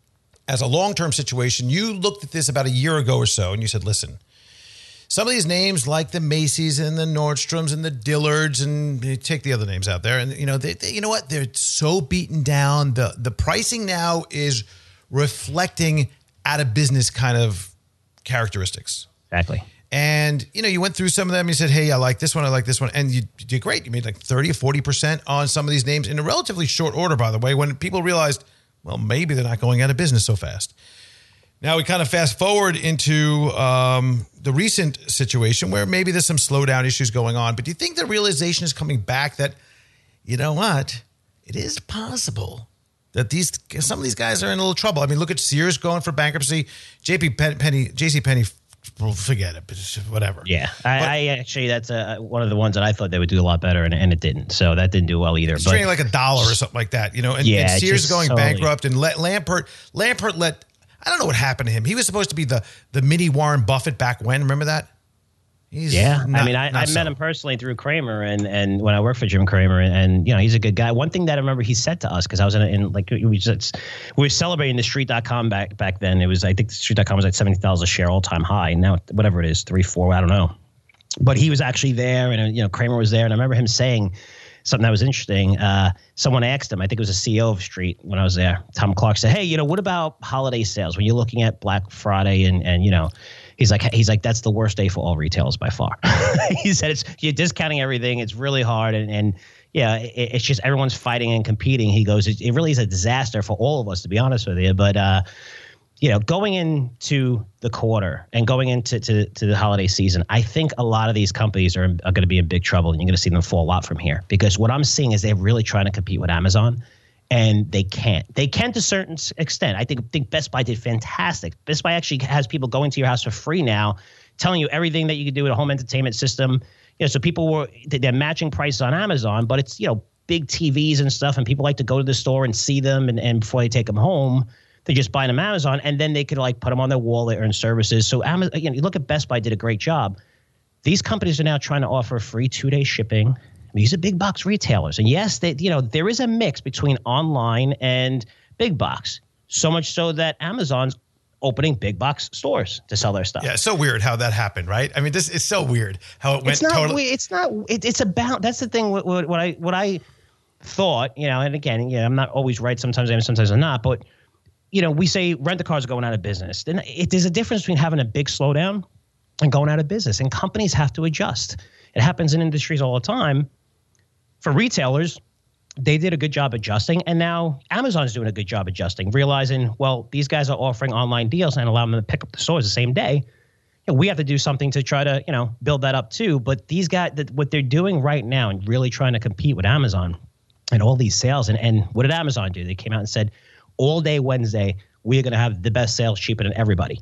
as a long-term situation. You looked at this about a year ago or so, and you said, listen, some of these names like the Macy's and the Nordstroms and the Dillards, and you take the other names out there, and you know, they, they, you know what? They're so beaten down. The the pricing now is reflecting out of business kind of characteristics. Exactly. And, you know, you went through some of them. You said, hey, I like this one. I like this one. And you, you did great. You made like thirty or forty percent on some of these names in a relatively short order, by the way, when people realized, well, maybe they're not going out of business so fast. Now we kind of fast forward into um, the recent situation where maybe there's some slowdown issues going on. But do you think the realization is coming back that, you know what, it is possible that these some of these guys are in a little trouble? I mean, look at Sears going for bankruptcy. J P Penny, J C Penney, well, forget it, but whatever. Yeah, I, but, I actually, that's a, one of the ones that I thought they would do a lot better, and, and it didn't. So that didn't do well either. It's but trading like a dollar or something like that, you know. And, yeah, and Sears going totally. bankrupt, and let Lampert, Lampert let, I don't know what happened to him. He was supposed to be the the mini Warren Buffett back when. Remember that? He's yeah, not, I mean, I, I met so. him personally through Cramer, and and when I worked for Jim Cramer, and, and you know, he's a good guy. One thing that I remember he said to us, because I was in, in like we just we were celebrating the Street dot com back back then. It was, I think the Street dot com was like seventy dollars a share, all time high. And now whatever it is, three, four, I don't know. But he was actually there, and you know, Cramer was there, and I remember him saying something that was interesting. Uh, someone asked him, I think it was a C E O of Street when I was there. Tom Clark said, "Hey, you know, what about holiday sales when you're looking at Black Friday and and you know." He's like, he's like, that's the worst day for all retailers by far. He said, it's you're discounting everything. It's really hard. And, and yeah, it, it's just everyone's fighting and competing. He goes, it, it really is a disaster for all of us, to be honest with you. But, uh, you know, going into the quarter and going into to, to the holiday season, I think a lot of these companies are, are going to be in big trouble, and you're going to see them fall a lot from here, because what I'm seeing is they're really trying to compete with Amazon. And they can't. They can to a certain extent. I think think Best Buy did fantastic. Best Buy actually has people going to your house for free now, telling you everything that you can do with a home entertainment system. You know, so people were they're matching prices on Amazon, but it's, you know, big T Vs and stuff, and people like to go to the store and see them, and, and before they take them home, they just buy them on Amazon, and then they could like put them on their wall. They earn services. So Amazon, you know, you look at Best Buy did a great job. These companies are now trying to offer free two-day shipping. These are big box retailers. And yes, they, you know, there is a mix between online and big box. So much so that Amazon's opening big box stores to sell their stuff. Yeah, it's so weird how that happened, right? I mean, this is so weird how it went. It's not. Totally- It's not. It, it's about. That's the thing. What, what, what I what I thought. You know, and again, yeah, I'm not always right. Sometimes I am. Sometimes I'm not. But you know, we say rent a car is going out of business. Then it, there's a difference between having a big slowdown and going out of business. And companies have to adjust. It happens in industries all the time. For retailers, they did a good job adjusting, and now Amazon's doing a good job adjusting, realizing, well, these guys are offering online deals and allowing them to pick up the stores the same day. You know, we have to do something to try to, you know, build that up too. But these guys, that what they're doing right now and really trying to compete with Amazon and all these sales. And, and what did Amazon do? They came out and said, all day Wednesday, we are going to have the best sales cheaper than everybody.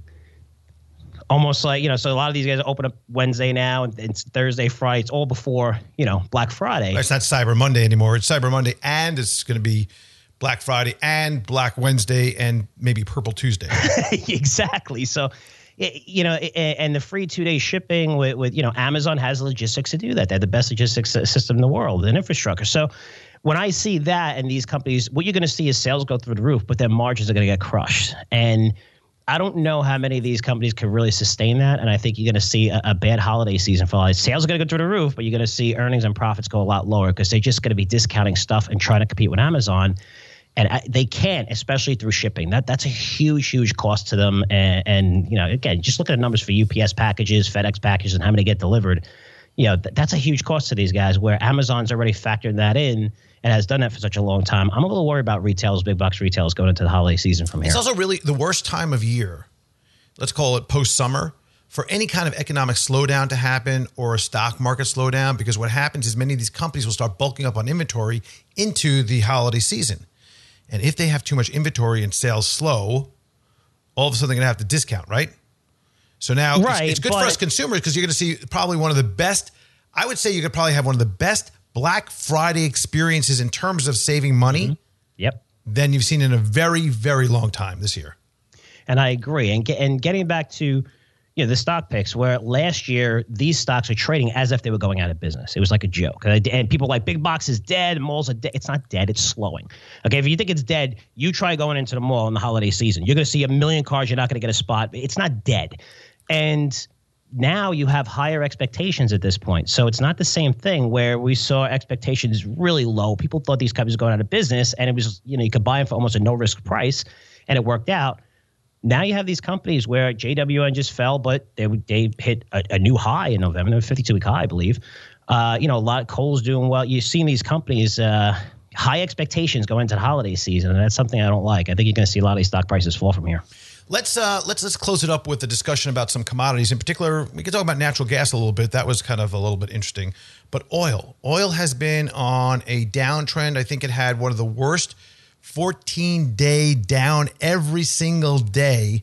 Almost like, you know, so a lot of these guys open up Wednesday now, and it's Thursday, Friday. It's all before, you know, Black Friday. It's not Cyber Monday anymore. It's Cyber Monday, and it's going to be Black Friday and Black Wednesday and maybe Purple Tuesday. Exactly. So, you know, and the free two-day shipping with, with, you know, Amazon has logistics to do that. They're the best logistics system in the world, and infrastructure. So when I see that and these companies, what you're going to see is sales go through the roof, but their margins are going to get crushed. And I don't know how many of these companies can really sustain that. And I think you're going to see a, a bad holiday season for all these. Sales are going to go through the roof, but you're going to see earnings and profits go a lot lower because they're just going to be discounting stuff and trying to compete with Amazon. And I, they can't, especially through shipping. That That's a huge, huge cost to them. And, and, you know, again, just look at the numbers for U P S packages, FedEx packages, and how many get delivered. You know, th- that's a huge cost to these guys, where Amazon's already factored that in and has done that for such a long time. I'm a little worried about retailers, big box retailers going into the holiday season from here. It's also really the worst time of year. Let's call it post-summer, for any kind of economic slowdown to happen or a stock market slowdown, because what happens is many of these companies will start bulking up on inventory into the holiday season. And if they have too much inventory and sales slow, all of a sudden they're going to have to discount, right? So now right, it's, it's good for us consumers because you're going to see probably one of the best, I would say you could probably have one of the best Black Friday experiences in terms of saving money. Mm-hmm. Yep. Than you've seen in a very, very long time this year. And I agree. And get, and getting back to, you know, the stock picks, where last year these stocks are trading as if they were going out of business. It was like a joke. And, and people like big box is dead, malls are dead. It's not dead. It's slowing. Okay, if you think it's dead, you try going into the mall in the holiday season. You're going to see a million cars. You're not going to get a spot. It's not dead. And now you have higher expectations at this point. So it's not the same thing where we saw expectations really low. People thought these companies were going out of business, and it was, you know, you could buy them for almost a no risk price, and it worked out. Now you have these companies where J W N just fell, but they they hit a, a new high in November, a fifty-two week high, I believe. Uh, you know, a lot of Kohl's doing well. You've seen these companies, uh, high expectations going into the holiday season, and that's something I don't like. I think you're going to see a lot of these stock prices fall from here. Let's uh, let's let's close it up with a discussion about some commodities. In particular, we can talk about natural gas a little bit. That was kind of a little bit interesting. But oil, oil has been on a downtrend. I think it had one of the worst fourteen-day down every single day.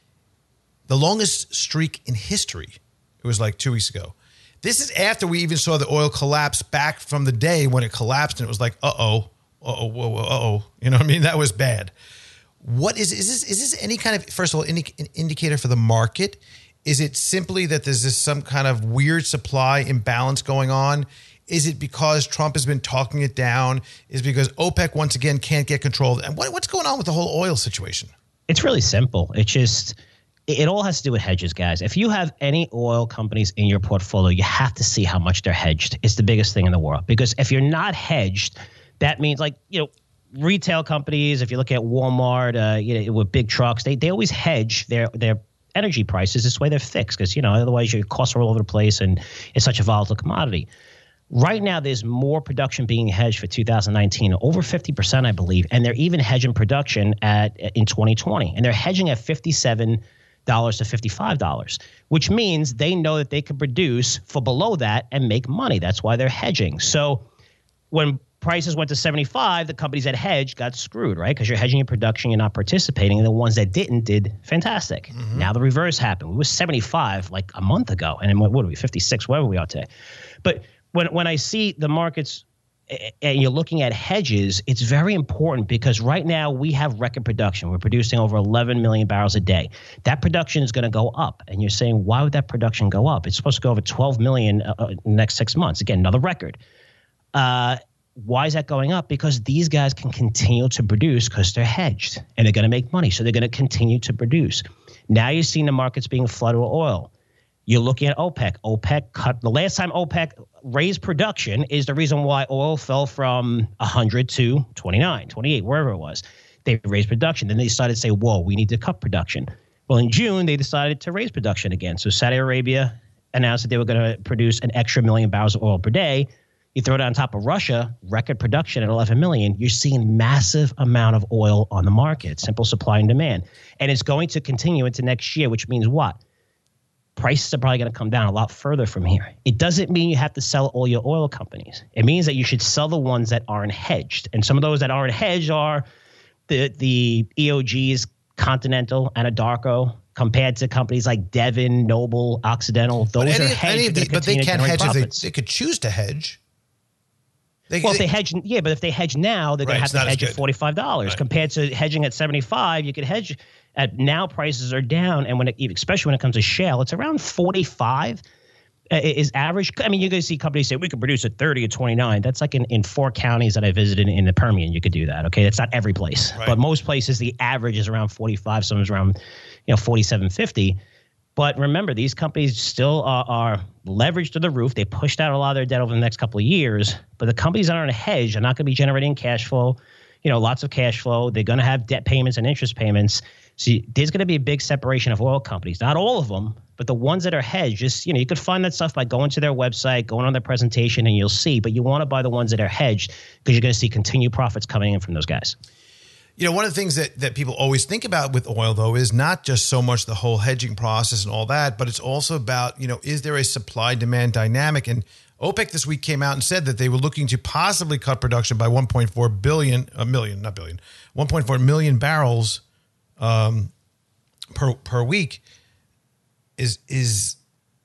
The longest streak in history. It was like two weeks ago. This is after we even saw the oil collapse back from the day when it collapsed, and it was like, uh-oh, uh-oh, whoa, whoa, uh-oh. You know what I mean? That was bad. What is is this? Is this any kind of, first of all, indi- an indicator for the market? Is it simply that there's this some kind of weird supply imbalance going on? Is it because Trump has been talking it down? Is it because OPEC once again can't get control? And what, what's going on with the whole oil situation? It's really simple. It's just, it all has to do with hedges, guys. If you have any oil companies in your portfolio, you have to see how much they're hedged. It's the biggest thing in the world. Because if you're not hedged, that means, like, you know, retail companies, if you look at Walmart, uh, you know, with big trucks, they they always hedge their their energy prices. This way they're fixed, because, you know, otherwise your costs are all over the place and it's such a volatile commodity. Right now, there's more production being hedged for two thousand nineteen, over fifty percent, I believe, and they're even hedging production at in twenty twenty, and they're hedging at fifty-seven dollars to fifty-five dollars, which means they know that they can produce for below that and make money. That's why they're hedging. So when prices went to seventy-five, the companies that hedged got screwed, right? Because you're hedging your production, you're not participating, and the ones that didn't did fantastic. Mm-hmm. Now the reverse happened. We were seventy-five like a month ago, and then what, what are we, fifty-six, wherever we are today. But when when I see the markets and you're looking at hedges, it's very important, because right now we have record production. We're producing over eleven million barrels a day. That production is going to go up. And you're saying, why would that production go up? It's supposed to go over twelve million uh, in the next six months. Again, another record. Uh, Why is that going up? Because these guys can continue to produce because they're hedged and they're going to make money. So they're going to continue to produce. Now you're seeing the markets being flooded with oil. You're looking at OPEC. OPEC cut. The last time OPEC raised production is the reason why oil fell from one hundred to twenty-nine, twenty-eight, wherever it was. They raised production. Then they started to say, whoa, we need to cut production. Well, in June, they decided to raise production again. So Saudi Arabia announced that they were going to produce an extra million barrels of oil per day. You throw it on top of Russia, record production at eleven million, you're seeing massive amount of oil on the market, simple supply and demand. And it's going to continue into next year, which means what? prices are probably going to come down a lot further from here. It doesn't mean you have to sell all your oil companies. It means that you should sell the ones that aren't hedged. And some of those that aren't hedged are the the E O Gs, Continental, Anadarko, compared to companies like Devon, Noble, Occidental. Those but any, are hedged. Any of the, but they can't hedge profits. if they, they could choose to hedge. They, well, they, if they hedge, yeah, but if they hedge now, they're right, going to have to hedge at forty-five dollars right. compared to hedging at seventy-five. You could hedge at now prices are down, and when it, especially when it comes to shale, it's around forty-five uh, is average. I mean, you're going to see companies say we could produce at thirty or twenty-nine. That's like in, in four counties that I visited in the Permian. You could do that. Okay, that's not every place, right. but most places the average is around forty-five. Some is around, you know, forty-seven fifty. But remember, these companies still are, are leveraged to the roof. They pushed out a lot of their debt over the next couple of years. But the companies that aren't hedged are not going to be generating cash flow, you know, lots of cash flow. They're going to have debt payments and interest payments. So there's going to be a big separation of oil companies. Not all of them, but the ones that are hedged, just, you know, you could find that stuff by going to their website, going on their presentation, and you'll see. But you want to buy the ones that are hedged because you're going to see continued profits coming in from those guys. You know, one of the things that, that people always think about with oil, though, is not just so much the whole hedging process and all that, but it's also about, you know, is there a supply-demand dynamic? And OPEC this week came out and said that they were looking to possibly cut production by one point four billion, a million, not billion, one point four million barrels um, per per week. Is is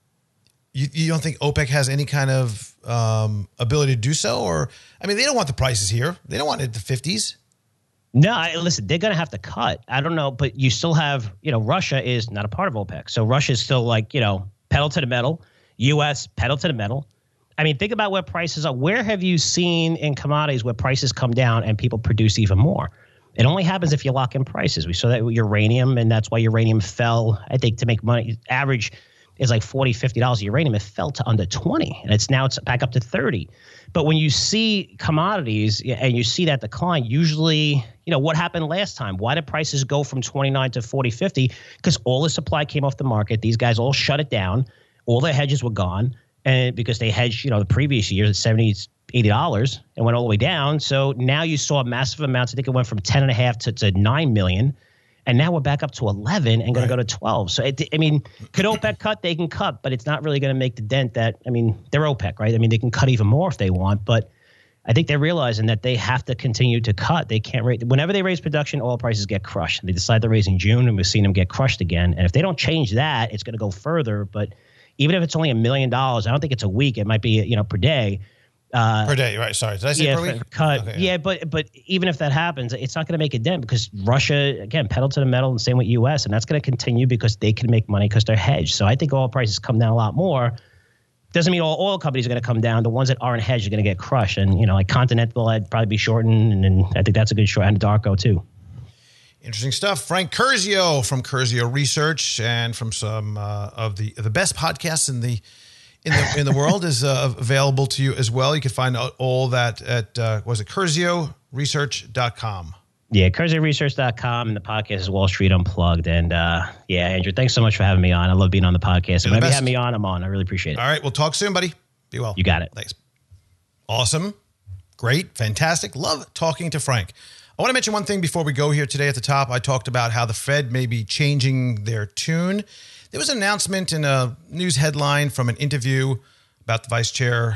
you, you don't think OPEC has any kind of um, ability to do so? Or, I mean, they don't want the prices here. They don't want it at the fifties. No, I, listen, they're going to have to cut. I don't know, but you still have, you know, Russia is not a part of OPEC. So Russia is still like, you know, pedal to the metal. U S, pedal to the metal. I mean, think about where prices are. Where have you seen in commodities where prices come down and people produce even more? It only happens if you lock in prices. We saw that with uranium, and that's why uranium fell, I think, to make money. Average is like forty dollars, fifty dollars. Uranium, it fell to under twenty, and it's now it's back up to thirty. But when you see commodities and you see that decline, usually, you know, what happened last time? Why did prices go from twenty-nine to forty, fifty? Because all the supply came off the market. These guys all shut it down. All their hedges were gone. And because they hedged, you know, the previous years at seventy, eighty dollars and went all the way down. So now you saw massive amounts. I think it went from ten and a half to, to nine million. And now we're back up to eleven and going right. to go to twelve. So, it, I mean, could OPEC cut? They can cut, but it's not really going to make the dent that, I mean, they're OPEC, right? I mean, they can cut even more if they want, but I think they're realizing that they have to continue to cut. They can't raise, whenever they raise production, oil prices get crushed. They decide to raise in June, and we've seen them get crushed again. And if they don't change that, it's going to go further. But even if it's only a million dollars, I don't think it's a week. It might be, you know, per day. Uh, per day, right? Sorry, did I say yeah, per week? Cut. Okay, yeah. yeah, but but even if that happens, it's not going to make a dent because Russia, again, pedal to the metal, and same with U S, and that's going to continue because they can make money because they're hedged. So I think oil prices come down a lot more. Doesn't mean all oil companies are going to come down. The ones that aren't hedged are going to get crushed. And, you know, like Continental, I'd probably be shortened, and, and I think that's a good short. And Darko, too. Interesting stuff. Frank Curzio from Curzio Research and from some uh, of the the best podcasts in the in the in the world is uh, available to you as well. You can find out all that at uh, was it curzio research dot com. Yeah, curzio research dot com, and the podcast is Wall Street Unplugged. And uh, yeah, Andrew, thanks so much for having me on. I love being on the podcast. And whenever you have me on, I'm on. I really appreciate it. All right, we'll talk soon, buddy. Be well. You got it. Thanks. Awesome. Great. Fantastic. Love talking to Frank. I want to mention one thing before we go here today at the top. I talked about how the Fed may be changing their tune. There was an announcement in a news headline from an interview about the vice chair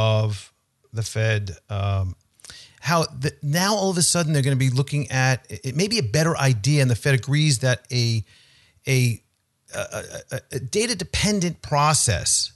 of the Fed, um, how the, now all of a sudden they're going to be looking at it may be a better idea, and the Fed agrees that a a, a, a, a data-dependent process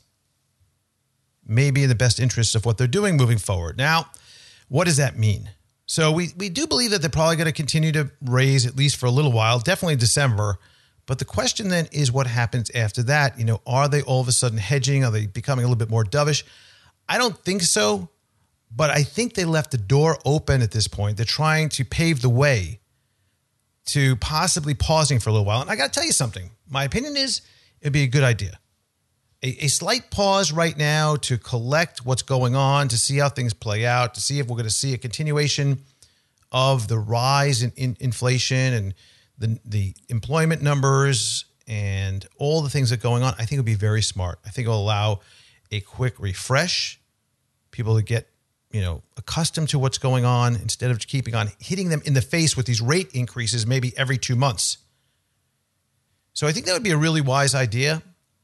may be in the best interest of what they're doing moving forward. Now, what does that mean? So we, we do believe that they're probably going to continue to raise at least for a little while, definitely December. But the question then is what happens after that? You know, are they all of a sudden hedging? Are they becoming a little bit more dovish? I don't think so, but I think they left the door open at this point. They're trying to pave the way to possibly pausing for a little while. And I got to tell you something. My opinion is it'd be a good idea. A, a slight pause right now to collect what's going on, to see how things play out, to see if we're going to see a continuation of the rise in, in inflation and the the employment numbers and all the things that are going on. I think it'll be very smart. I think it'll allow a quick refresh, people to get, you know, accustomed to what's going on instead of keeping on hitting them in the face with these rate increases maybe every two months. So I think that would be a really wise idea.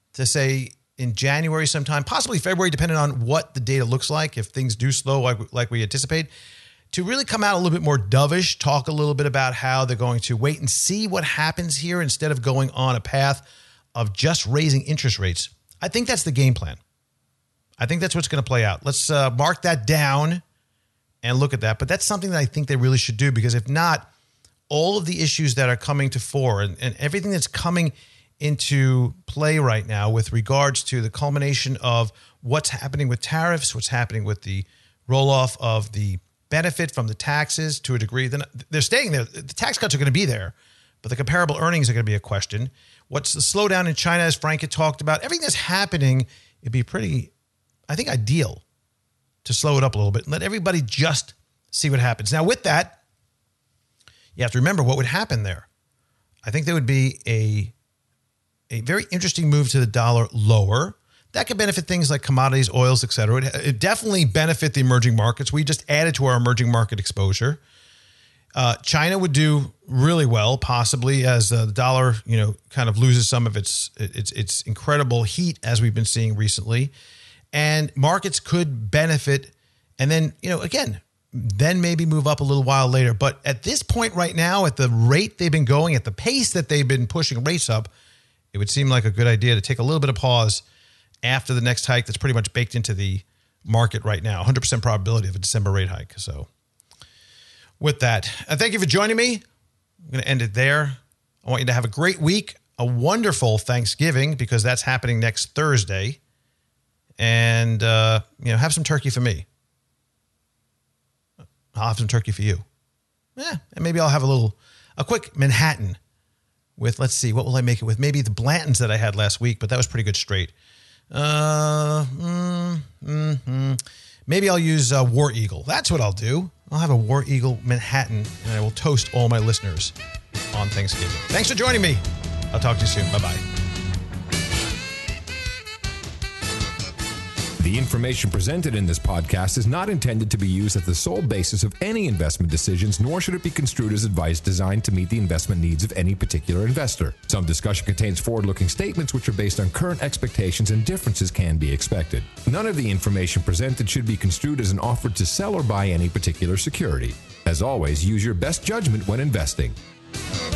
to say in January sometime, possibly February, depending on what the data looks like, if things do slow like, like we anticipate, to really come out a little bit more dovish, talk a little bit about how they're going to wait and see what happens here instead of going on a path of just raising interest rates. I think that's the game plan. I think that's what's going to play out. Let's uh, mark that down and look at that. But that's something that I think they really should do, because if not, all of the issues that are coming to fore and, and everything that's coming into play right now with regards to the culmination of what's happening with tariffs, what's happening with the roll-off of the benefit from the taxes to a degree, then they're staying there. The tax cuts are going to be there, but the comparable earnings are going to be a question. What's the slowdown in China, as Frank had talked about? Everything that's happening, it'd be pretty, I think, ideal to slow it up a little bit and let everybody just see what happens. Now, with that, you have to remember what would happen there. I think there would be a a very interesting move to the dollar lower. That could benefit things like commodities, oils, et cetera. It, it definitely benefit the emerging markets. We just added to our emerging market exposure. Uh, China would do really well, possibly, as uh, the dollar, you know, kind of loses some of its, its its incredible heat as we've been seeing recently. And markets could benefit. And then, you know, again, then maybe move up a little while later. But at this point right now, at the rate they've been going, at the pace that they've been pushing rates up, it would seem like a good idea to take a little bit of pause after the next hike that's pretty much baked into the market right now. one hundred percent probability of a December rate hike. So with that, uh, thank you for joining me. I'm going to end it there. I want you to have a great week, a wonderful Thanksgiving, because that's happening next Thursday. And, uh, you know, have some turkey for me. I'll have some turkey for you. Yeah, and maybe I'll have a little, a quick Manhattan with, let's see, what will I make it with? Maybe the Blantons that I had last week, but that was pretty good straight. Uh, mm, mm, mm. Maybe I'll use uh, War Eagle. That's what I'll do. I'll have a War Eagle Manhattan, and I will toast all my listeners on Thanksgiving. Thanks for joining me. I'll talk to you soon. Bye-bye. The information presented in this podcast is not intended to be used as the sole basis of any investment decisions, nor should it be construed as advice designed to meet the investment needs of any particular investor. Some discussion contains forward-looking statements which are based on current expectations, and differences can be expected. None of the information presented should be construed as an offer to sell or buy any particular security. As always, use your best judgment when investing.